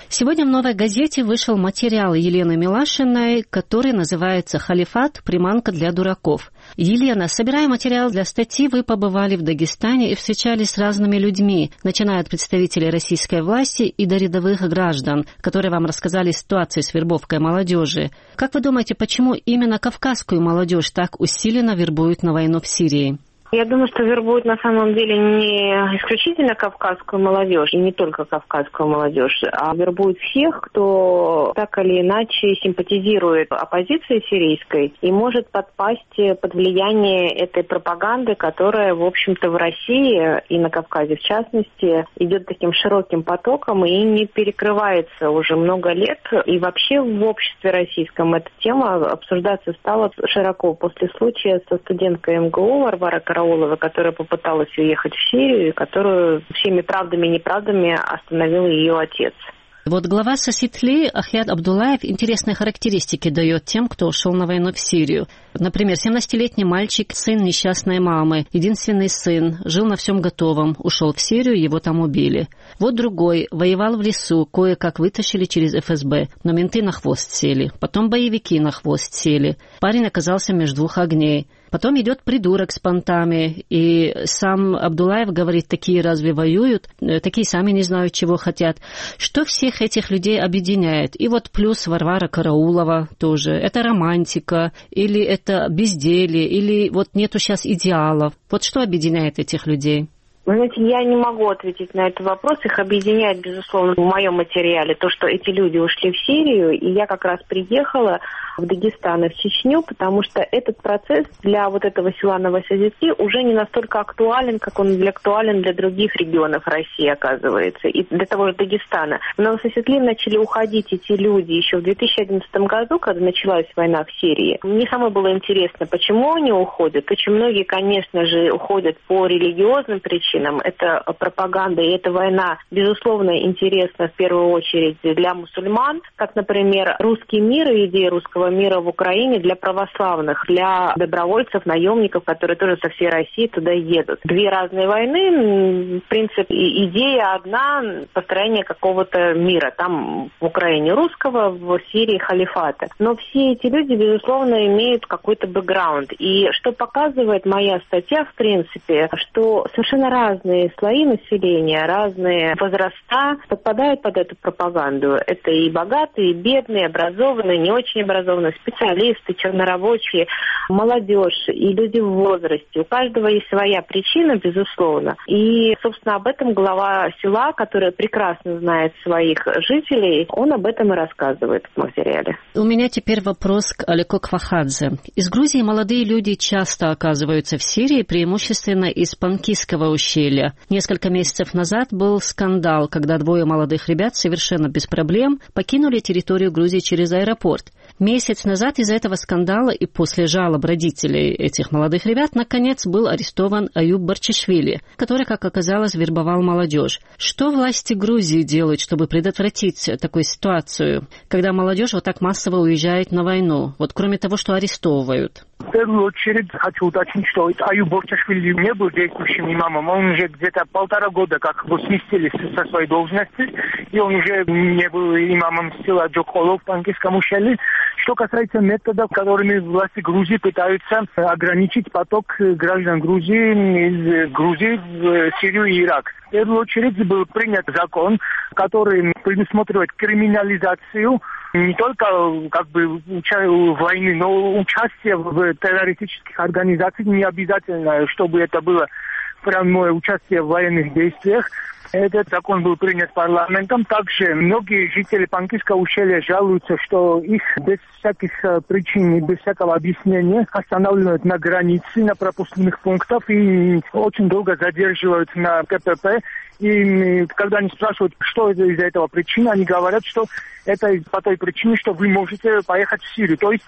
Сегодня в «Новой газете» вышел материал Елены Милашиной, который называется «Халифат. Приманка для дураков». Елена, собирая материал для статьи, вы побывали в Дагестане и встречались с разными людьми, начиная от представителей российской власти и до рядовых граждан, которые вам рассказали ситуацию с вербовкой молодежи. Как вы думаете, почему именно кавказскую молодежь так усиленно вербуют на войну в Сирии? Я думаю, что вербуют на самом деле не исключительно кавказскую молодежь, и не только кавказскую молодежь, а вербуют всех, кто так или иначе симпатизирует оппозиции сирийской и может подпасть под влияние этой пропаганды, которая, в общем-то, в России и на Кавказе, в частности, идет таким широким потоком и не перекрывается уже много лет. И вообще в обществе российском эта тема обсуждаться стала широко после случая со студенткой эм гэ у Варварой Карауловой, которая попыталась уехать в Сирию, и которую всеми правдами и неправдами остановил ее отец. Вот глава Соситли Ахьяд Абдулаев интересные характеристики дает тем, кто ушел на войну в Сирию. Например, семнадцатилетний мальчик, сын несчастной мамы, единственный сын, жил на всем готовом, ушел в Сирию, его там убили. Вот другой, воевал в лесу, кое-как вытащили через эф эс бэ, но менты на хвост сели, потом боевики на хвост сели. Парень оказался между двух огней. Потом идет придурок с понтами, и сам Абдулаев говорит, такие разве воюют, такие сами не знают, чего хотят. Что всех этих людей объединяет? И вот плюс Варвара Караулова тоже. Это романтика, или это безделье, или вот нету сейчас идеалов. Вот что объединяет этих людей? Вы знаете, я не могу ответить на этот вопрос. Их объединяет, безусловно, в моем материале то, что эти люди ушли в Сирию, и я как раз приехала в Дагестан и в Чечню, потому что этот процесс для вот этого села Новосозетли уже не настолько актуален, как он для, актуален для других регионов России, оказывается, и для того же Дагестана. В Новосозетли начали уходить эти люди еще в две тысячи одиннадцатом году, когда началась война в Сирии. Мне самой было интересно, почему они уходят. Очень многие, конечно же, уходят по религиозным причинам. Это пропаганда, и эта война, безусловно, интересна в первую очередь для мусульман, как, например, русский мир и идея русского мира в Украине для православных, для добровольцев, наемников, которые тоже со всей России туда едут. Две разные войны, в принципе, идея одна, построение какого-то мира. Там в Украине русского, в Сирии халифата. Но все эти люди, безусловно, имеют какой-то бэкграунд. И что показывает моя статья, в принципе, что совершенно разные слои населения, разные возраста подпадают под эту пропаганду. Это и богатые, и бедные, образованные, не очень образованные, специалисты, чернорабочие, молодежь и люди в возрасте. У каждого есть своя причина, безусловно. И, собственно, об этом глава села, который прекрасно знает своих жителей, он об этом и рассказывает в материале. У меня теперь вопрос к Алико Квахадзе. Из Грузии молодые люди часто оказываются в Сирии, преимущественно из Панкисского ущелья. Несколько месяцев назад был скандал, когда двое молодых ребят совершенно без проблем покинули территорию Грузии через аэропорт. Месяц назад из-за этого скандала и после жалоб родителей этих молодых ребят наконец был арестован Аюб Барчишвили, который, как оказалось, вербовал молодежь. Что власти Грузии делают, чтобы предотвратить такую ситуацию, когда молодежь вот так массово уезжает на войну, вот кроме того, что арестовывают? В первую очередь хочу уточнить, что Аюб Барчишвили не был действующим имамом. Он уже где-то полтора года как его сместили со своей должности, и он уже не был имамом села Джоколо в Панкисском ущелье. Что касается методов, которыми власти Грузии пытаются ограничить поток граждан Грузии из Грузии в Сирию и Ирак. В первую очередь был принят закон, который предусматривает криминализацию не только как бы войны, но участие в террористических организациях. Не обязательно, чтобы это было прямое участие в военных действиях. Этот закон был принят парламентом. Также многие жители Панкисского ущелья жалуются, что их без всяких причин и без всякого объяснения останавливают на границе, на пропускных пунктах и очень долго задерживают на ка пэ пэ. И когда они спрашивают, что из-за этого причина, они говорят, что это по той причине, что вы можете поехать в Сирию. То есть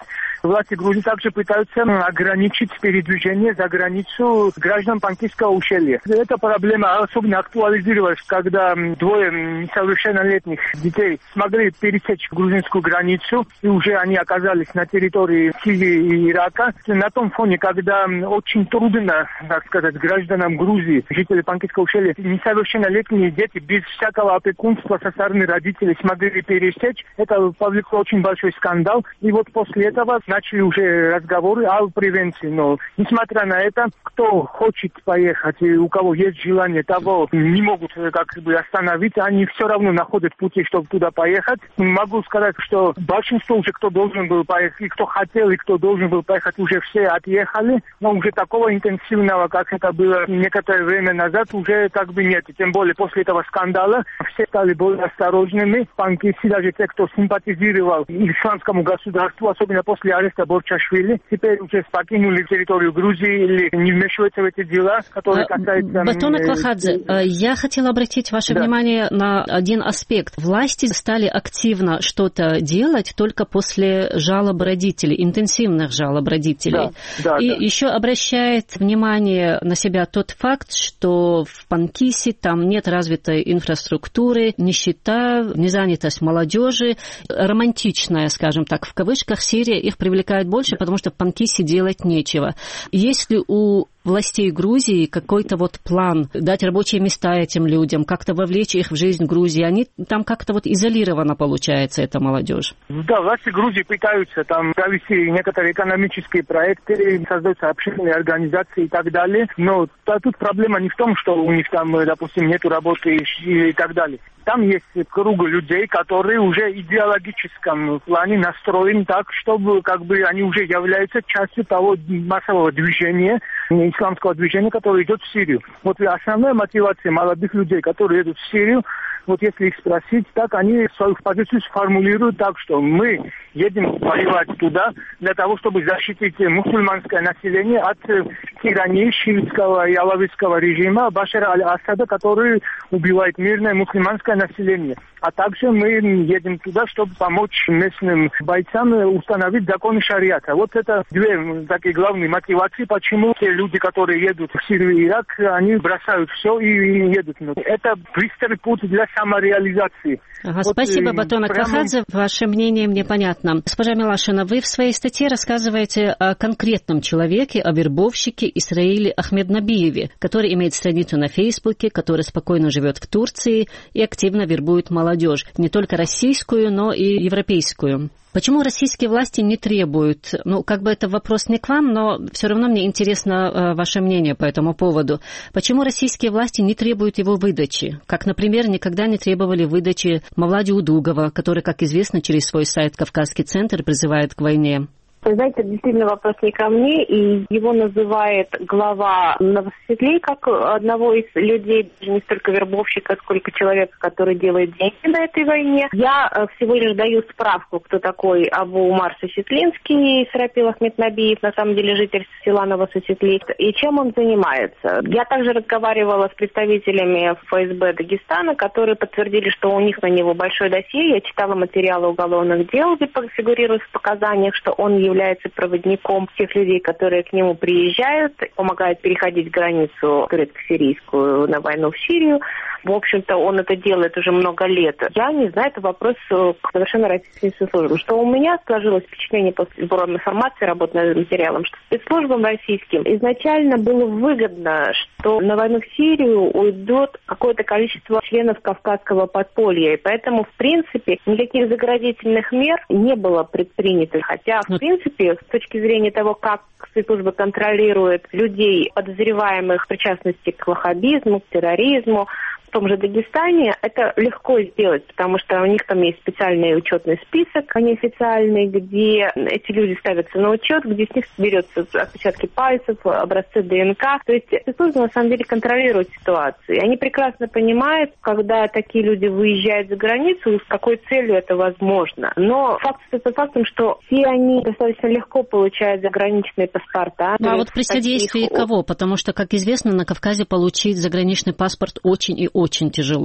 Власти Грузии также пытаются ограничить передвижение за границу граждан Панкисского ущелья. Эта проблема особенно актуализировалась, когда двое несовершеннолетних детей смогли пересечь грузинскую границу, и уже они оказались на территории Сирии и Ирака. На том фоне, когда очень трудно, так сказать, гражданам Грузии, жителям Панкисского ущелья, несовершеннолетние дети без всякого опекунства со стороны родителей смогли пересечь, это повлекло очень большой скандал. И вот после этого начали уже разговоры о превенции. Но, несмотря на это, кто хочет поехать, и у кого есть желание, того не могут как бы остановить, они все равно находят пути, чтобы туда поехать. Могу сказать, что большинство уже, кто должен был поехать, и кто хотел, и кто должен был поехать, уже все отъехали, но уже такого интенсивного, как это было некоторое время назад, уже как бы нет. И тем более после этого скандала все стали более осторожными. Панкисцы, даже те, кто симпатизировал исламскому государству, особенно после ареста Борчашвили, теперь уже покинули территорию Грузии или не вмешиваются в эти дела, которые касаются... Батон Аквахадзе, я хотела обратить ваше да. внимание на один аспект. Власти стали активно что-то делать только после жалоб родителей, интенсивных жалоб родителей. Да, да, и да. еще обращает внимание на себя тот факт, что в Панкисе там нет развитой инфраструктуры, нищета, незанятость молодежи, романтичная, скажем так, в кавычках, Сирия их привлекает больше, потому что в Панкисе делать нечего. Если у властей Грузии какой-то вот план дать рабочие места этим людям, как-то вовлечь их в жизнь Грузии, они там как-то вот изолировано получается, эта молодежь. Да, власти Грузии пытаются там провести некоторые экономические проекты, создаются общественные организации и так далее, но да, тут проблема не в том, что у них там, допустим, нету работы и, и так далее. Там есть круг людей, которые уже в идеологическом плане настроены так, чтобы как бы они уже являются частью того массового движения, исламского движения, которое идет в Сирию. Вот основная мотивация молодых людей, которые едут в Сирию, вот если их спросить, так они свою позицию сформулируют так, что мы едем воевать туда для того, чтобы защитить мусульманское население от тирании шиитского и алавитского режима Башара аль-Асада, который убивает мирное мусульманское население. А также мы едем туда, чтобы помочь местным бойцам установить законы шариата. Вот это две такие главные мотивации, почему те люди, которые едут в Сирию и Ирак, они бросают все и едут. Это быстрый путь для самореализации. Ага, вот, спасибо, э, Батон Аквахадзе. Прямо... Ваше мнение мне понятно. Госпожа Милашина, вы в своей статье рассказываете о конкретном человеке, о вербовщике Исраиле Ахмеднабиеве, который имеет страницу на Фейсбуке, который спокойно живет в Турции и активно вербует молодежь, не только российскую, но и европейскую. Почему российские власти не требуют, ну, как бы это вопрос не к вам, но все равно мне интересно э, ваше мнение по этому поводу. Почему российские власти не требуют его выдачи? Как, например, никогда не требовали выдачи Мавлади Удугова, который, как известно, через свой сайт «Кавказский центр» призывает к войне. Вы знаете, это действительно вопрос не ко мне, и его называет глава Новосветлей как одного из людей, даже не столько вербовщика, сколько человека, который делает деньги на этой войне. Я всего лишь даю справку, кто такой Абу Умар Сосетлинский, Сарапил Ахмеднабиев, на самом деле житель села Новосветли, и чем он занимается. Я также разговаривала с представителями эф эс бэ Дагестана, которые подтвердили, что у них на него большое досье. Я читала материалы уголовных дел, где фигурирует в показаниях, что он является является проводником тех людей, которые к нему приезжают, помогают переходить границу турецко-сирийскую на войну в Сирию. В общем-то, он это делает уже много лет. Я не знаю, это вопрос к совершенно российским спецслужбам. Что у меня сложилось впечатление после сбора информации, работы над материалом, что спецслужбам российским изначально было выгодно, что на войну в Сирию уйдет какое-то количество членов кавказского подполья. И поэтому, в принципе, никаких заградительных мер не было предпринято. Хотя, в принципе, с точки зрения того, как спецслужбы контролируют людей, подозреваемых в причастности к ваххабизму, к терроризму, в том же Дагестане это легко сделать, потому что у них там есть специальный учетный список, неофициальный, где эти люди ставятся на учет, где с них берется отпечатки пальцев, образцы ДНК. То есть спецслужбы на самом деле контролируют ситуацию. И они прекрасно понимают, когда такие люди выезжают за границу, с какой целью это возможно. Но факт остается фактом, что все они достаточно легко получают заграничные паспорта. Ну, а вот при содействии таких... кого? Потому что, как известно, на Кавказе получить заграничный паспорт очень и очень очень тяжело.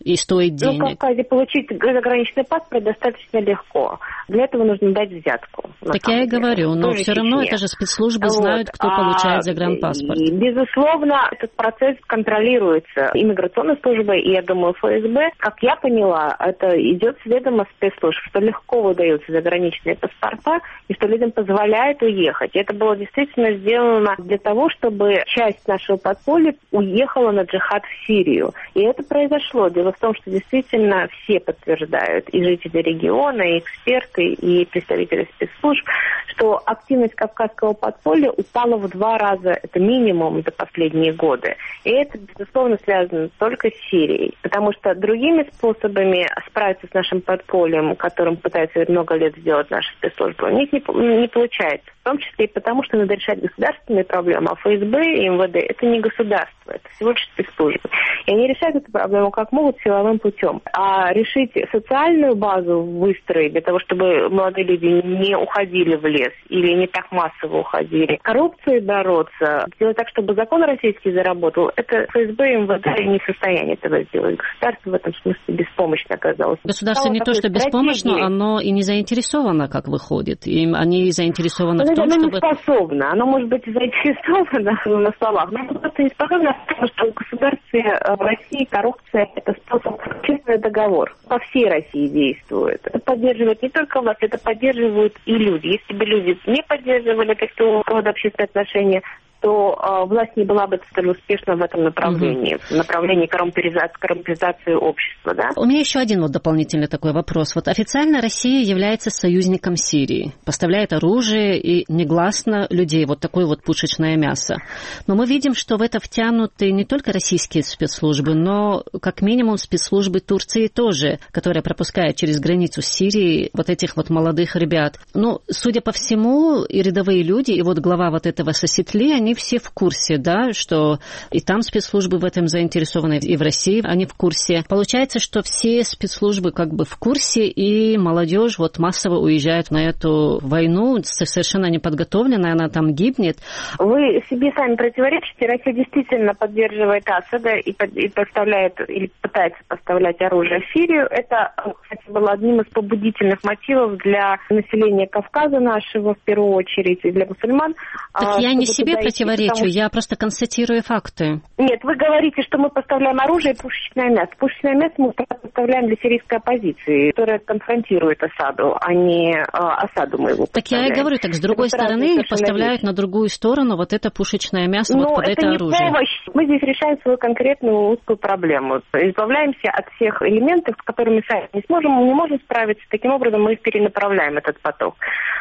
и стоит денег. Ну, в Кавказе получить заграничный паспорт достаточно легко. Для этого нужно дать взятку. Так я и говорю, но все равно это же спецслужбы вот. знают, кто а, получает загранпаспорт. И, безусловно, этот процесс контролируется иммиграционной службой и, я думаю, эф эс бэ. Как я поняла, это идет с ведома спецслужб, что легко выдаются заграничные паспорта и что людям позволяет уехать. И это было действительно сделано для того, чтобы часть нашего подполья уехала на джихад в Сирию. И это произошло. Дело в том, что действительно все подтверждают, и жители региона, и эксперты, и представители спецслужб, что активность кавказского подполья упала в два раза, это минимум за последние годы. И это, безусловно, связано только с Сирией. Потому что другими способами справиться с нашим подпольем, которым пытаются много лет сделать наши спецслужбы, у них не, не получается. В том числе и потому, что надо решать государственные проблемы, а эф эс бэ и эм вэ дэ – это не государство, это всего лишь спецслужбы. И они решают эту проблему как могут силовым путем. А решить социальную базу выстроить для того, чтобы молодые люди не уходили в лес или не так массово уходили, коррупцией бороться, сделать так, чтобы закон российский заработал, это эф эс бэ и эм вэ дэ не в состоянии этого сделать. Государство в этом смысле беспомощно оказалось. Государство не то, что беспомощно, оно и не заинтересовано, как выходит. И они заинтересованы в том, оно чтобы... не способно. Оно может быть заинтересовано на словах, но оно просто не способно, потому что в государстве в России коррупция – это способ, честный договор. По всей России действует. Это поддерживает не только власть, это поддерживают и люди. Если бы люди не поддерживали такого рода общественные отношения, то э, власть не была бы столь успешна в этом направлении, mm-hmm. в направлении коррумпиризации, коррумпиризации общества. Да? У меня еще один вот дополнительный такой вопрос. Вот официально Россия является союзником Сирии, поставляет оружие и негласно людей, вот такое вот пушечное мясо. Но мы видим, что в это втянуты не только российские спецслужбы, но как минимум спецслужбы Турции тоже, которые пропускают через границу Сирии вот этих вот молодых ребят. Ну, судя по всему, и рядовые люди, и вот глава вот этого Сосетли, они все в курсе, да, что и там спецслужбы в этом заинтересованы, и в России они в курсе. Получается, что все спецслужбы как бы в курсе, и молодежь вот массово уезжает на эту войну, совершенно неподготовленная, она там гибнет. Вы себе сами противоречите. Россия действительно поддерживает Асада и, под, и поставляет, или пытается поставлять оружие в Сирию. Это, кстати, было одним из побудительных мотивов для населения Кавказа нашего, в первую очередь, и для мусульман. Так а, я не себе противоречу. Потому... Я просто констатирую факты. Нет, вы говорите, что мы поставляем оружие и пушечное мясо. Пушечное мясо мы поставляем для сирийской оппозиции, которая конфронтирует Асаду, а не а, Асаду мы его Так я и говорю, так с другой это стороны они поставляют вещь. На другую сторону вот это пушечное мясо, Но вот под это, это не оружие. Помощь. Мы здесь решаем свою конкретную узкую проблему. Избавляемся от всех элементов, с которыми сами не сможем, мы не можем справиться. Таким образом мы перенаправляем этот поток.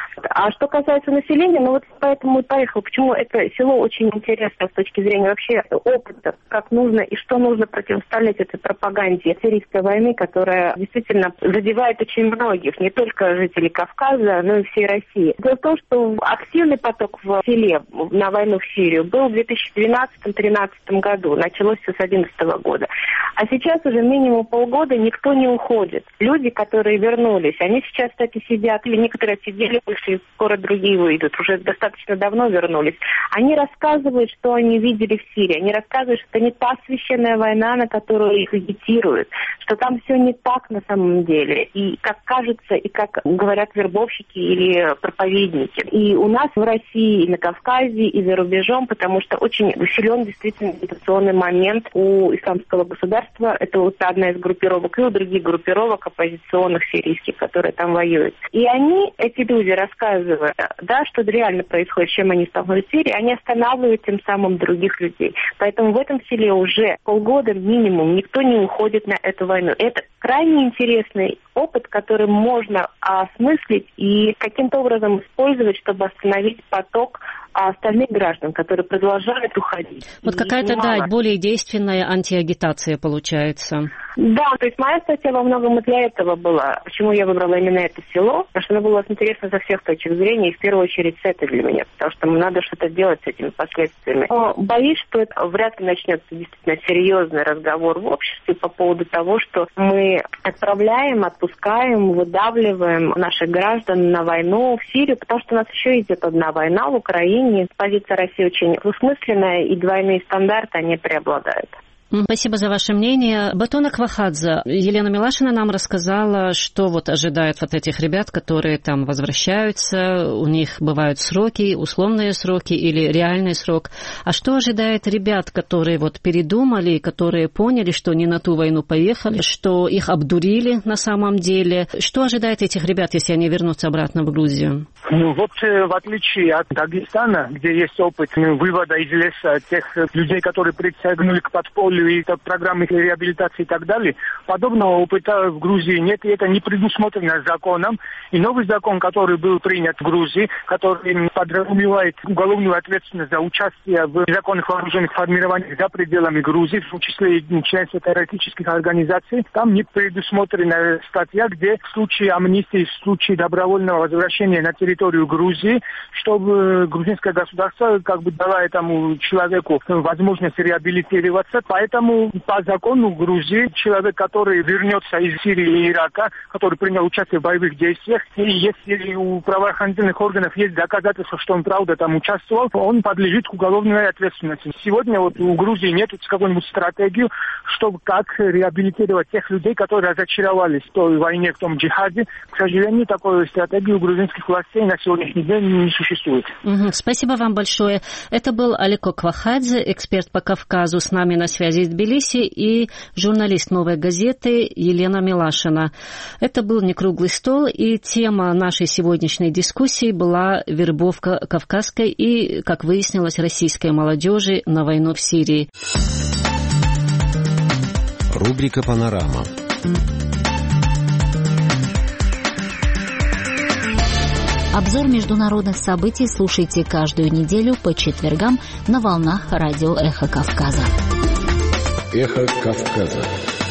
А что касается населения, ну вот поэтому и поехал. Почему это село очень интересно с точки зрения вообще опыта, как нужно и что нужно противоставлять этой пропаганде сирийской войны, которая действительно задевает очень многих, не только жителей Кавказа, но и всей России. Дело в том, что активный поток в селе на войну в Сирию был в две тысячи двенадцатом-тринадцатом году, началось все с две тысячи одиннадцатого года. А сейчас уже минимум полгода никто не уходит. Люди, которые вернулись, они сейчас, кстати, сидят, или некоторые сидели, вышли, скоро другие выйдут, уже достаточно давно вернулись. Они рассказывают, что они видели в Сирии. Они рассказывают, что это не та священная война, на которую их агитируют, что там все не так на самом деле. И как кажется, и как говорят вербовщики или проповедники. И у нас в России, и на Кавказе, и за рубежом, потому что очень силен действительно агитационный момент у исламского государства. Это вот одна из группировок, и у других группировок оппозиционных сирийских, которые там воюют. И они, эти люди, рассказывают, да, что реально происходит, чем они столкнулись в Сирии, они останавливают тем самым других людей. Поэтому в этом селе уже полгода минимум никто не уходит на эту войну. Это крайне интересный опыт, который можно осмыслить и каким-то образом использовать, чтобы остановить поток остальных граждан, которые продолжают уходить. Вот какая-то, да, более действенная антиагитация получается. Да, то есть моя статья во многом и для этого была. Почему я выбрала именно это село? Потому что оно было интересно со всех точек зрения, и в первую очередь с этой для меня, потому что надо что-то делать с этими последствиями. Но боюсь, что это вряд ли начнется действительно серьезный разговор в обществе по поводу того, что мы отправляем, отпускаем, выдавливаем наших граждан на войну в Сирию, потому что у нас еще идет одна война в Украине. Позиция России очень двусмысленная, и двойные стандарты, они преобладают. Спасибо за ваше мнение. Батона Квахадзе, Елена Милашина нам рассказала, что вот ожидает вот этих ребят, которые там возвращаются, у них бывают сроки, условные сроки или реальный срок. А что ожидает ребят, которые вот передумали, которые поняли, что не на ту войну поехали, что их обдурили на самом деле? Что ожидает этих ребят, если они вернутся обратно в Грузию? Ну вот в отличие от Дагестана, где есть опыт вывода из леса тех людей, которые присягнули к подполью и к программе реабилитации и так далее, подобного опыта в Грузии нет, и это не предусмотрено законом. И новый закон, который был принят в Грузии, который подразумевает уголовную ответственность за участие в незаконных вооруженных формированиях за пределами Грузии, в том числе и членство террористических организаций, там не предусмотрена статья, где в случае амнистии, в случае добровольного возвращения на территорию Грузии, чтобы грузинское государство как бы дало этому человеку возможность реабилитироваться. Поэтому по закону Грузии человек, который вернется из Сирии и Ирака, который принял участие в боевых действиях, и если у правоохранительных органов есть доказательства, что он правда там участвовал, он подлежит к уголовной ответственности. Сегодня вот у Грузии нет какой-нибудь стратегии, чтобы как реабилитировать тех людей, которые разочаровались в той войне, в том джихаде. К сожалению, такой стратегии у грузинских властей на сегодняшний день не существует. Угу, спасибо вам большое. Это был Алико Квахадзе, эксперт по Кавказу, с нами на связи из Тбилиси, и журналист «Новой газеты» Елена Милашина. Это был некруглый стол, и тема нашей сегодняшней дискуссии была вербовка кавказской и, как выяснилось, российской молодежи на войну в Сирии. Рубрика «Панорама». Обзор международных событий слушайте каждую неделю по четвергам на волнах радио «Эхо Кавказа». «Эхо Кавказа».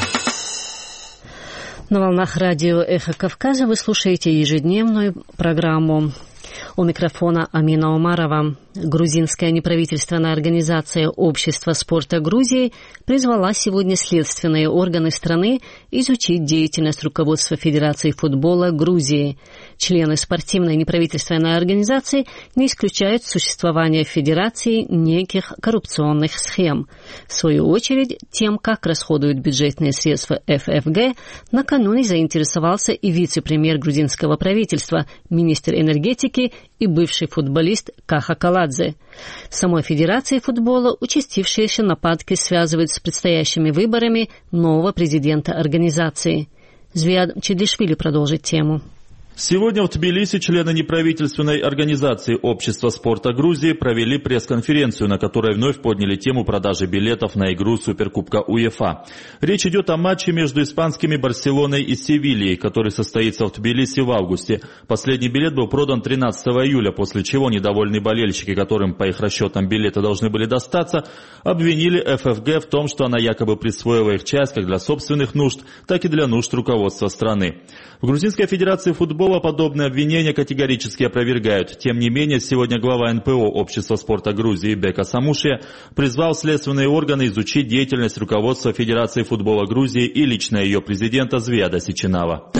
На волнах радио «Эхо Кавказа» вы слушаете ежедневную программу. У микрофона Амина Умарова. Грузинская неправительственная организация Общества спорта Грузии призвала сегодня следственные органы страны изучить деятельность руководства Федерации футбола Грузии. Члены спортивной неправительственной организации не исключают существование в Федерации неких коррупционных схем. В свою очередь, тем, как расходуют бюджетные средства эф эф гэ, накануне заинтересовался и вице-премьер грузинского правительства, министр энергетики и бывший футболист Каха Каладзе. В самой Федерации футбола участившиеся нападки связывают с предстоящими выборами нового президента организации. Звиад Чедлишвили продолжит тему. Сегодня в Тбилиси члены неправительственной организации Общества спорта Грузии провели пресс-конференцию, на которой вновь подняли тему продажи билетов на игру Суперкубка УЕФА. Речь идет о матче между испанскими Барселоной и Севильей, который состоится в Тбилиси в августе. Последний билет был продан тринадцатого июля, после чего недовольные болельщики, которым по их расчетам билеты должны были достаться, обвинили эф эф гэ в том, что она якобы присвоила их часть как для собственных нужд, так и для нужд руководства страны. В Грузинской федерации футбола подобные обвинения категорически опровергают. Тем не менее, сегодня глава эн пэ о Общества спорта Грузии Бека Самушия призвал следственные органы изучить деятельность руководства Федерации футбола Грузии и лично ее президента Звиада Сичинава.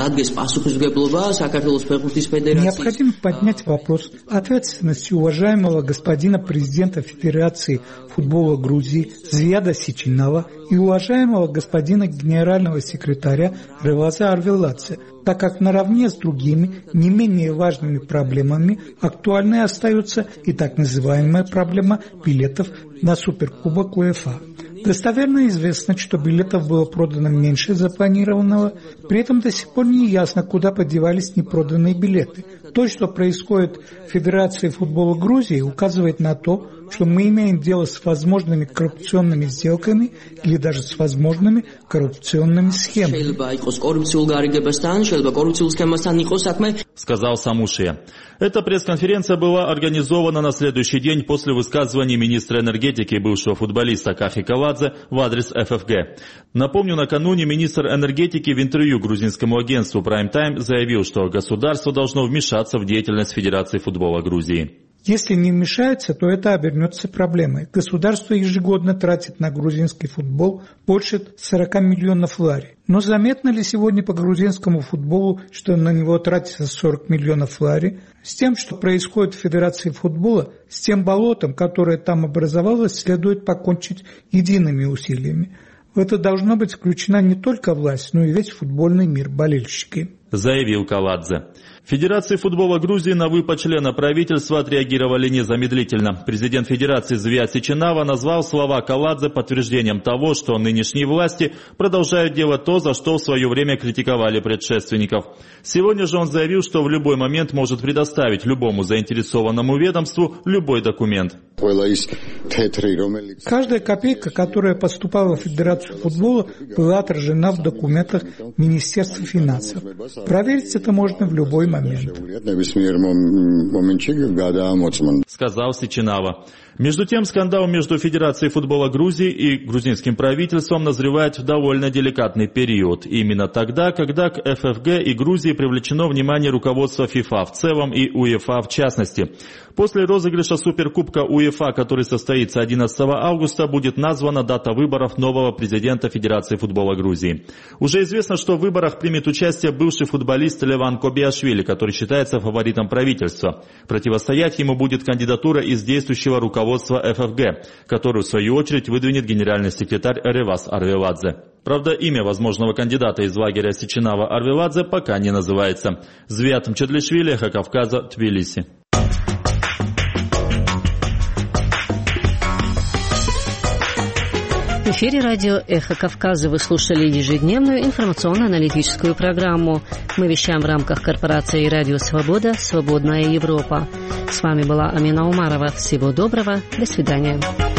Необходимо поднять вопрос ответственности уважаемого господина президента Федерации футбола Грузии Звиада Сичинава и уважаемого господина генерального секретаря Реваза Арвеладзе, так как наравне с другими не менее важными проблемами актуальной остается и так называемая проблема билетов на Суперкубок УЕФА. Достоверно известно, что билетов было продано меньше запланированного, при этом до сих пор не ясно, куда подевались непроданные билеты. То, что происходит в Федерации футбола Грузии, указывает на то, что мы имеем дело с возможными коррупционными сделками или даже с возможными коррупционными схемами. Сказал Самушия. Эта пресс-конференция была организована на следующий день после высказываний министра энергетики и бывшего футболиста Кахи Каладзе в адрес эф эф гэ. Напомню, накануне министр энергетики в интервью грузинскому агентству Prime Time заявил, что государство должно вмешаться в деятельность Федерации футбола Грузии. Если не вмешается, то это обернется проблемой. Государство ежегодно тратит на грузинский футбол больше сорока миллионов лари. Но заметно ли сегодня по грузинскому футболу, что на него тратится сорок миллионов лари? С тем, что происходит в Федерации футбола, с тем болотом, которое там образовалось, следует покончить едиными усилиями. В это должна быть включена не только власть, но и весь футбольный мир, болельщики. Заявил Каладзе. В Федерации футбола Грузии на выпад члена правительства отреагировали незамедлительно. Президент Федерации Звиат Сичинава назвал слова Каладзе подтверждением того, что нынешние власти продолжают делать то, за что в свое время критиковали предшественников. Сегодня же он заявил, что в любой момент может предоставить любому заинтересованному ведомству любой документ. Каждая копейка, которая поступала в Федерацию футбола, была отражена в документах Министерства финансов. Проверить это можно в любой момент. Сказал Сичинава. Между тем, скандал между Федерацией футбола Грузии и грузинским правительством назревает в довольно деликатный период. Именно тогда, когда к эф эф гэ и Грузии привлечено внимание руководства ФИФА в целом и УЕФА в частности. После розыгрыша Суперкубка УЕФА, который состоится одиннадцатого августа, будет названа дата выборов нового президента Федерации футбола Грузии. Уже известно, что в выборах примет участие бывший футболист Леван Кобиашвили, который считается фаворитом правительства. Противостоять ему будет кандидатура из действующего руководства эф эф гэ, которую в свою очередь выдвинет генеральный секретарь Ревас Арвеладзе. Правда, имя возможного кандидата из лагеря Сичинава Арвеладзе пока не называется. Звиат Мчедлишвили, Эхо Кавказа, Тбилиси. В эфире радио «Эхо Кавказа» вы слушали ежедневную информационно-аналитическую программу. Мы вещаем в рамках корпорации «Радио Свобода. Свободная Европа». С вами была Амина Умарова. Всего доброго. До свидания.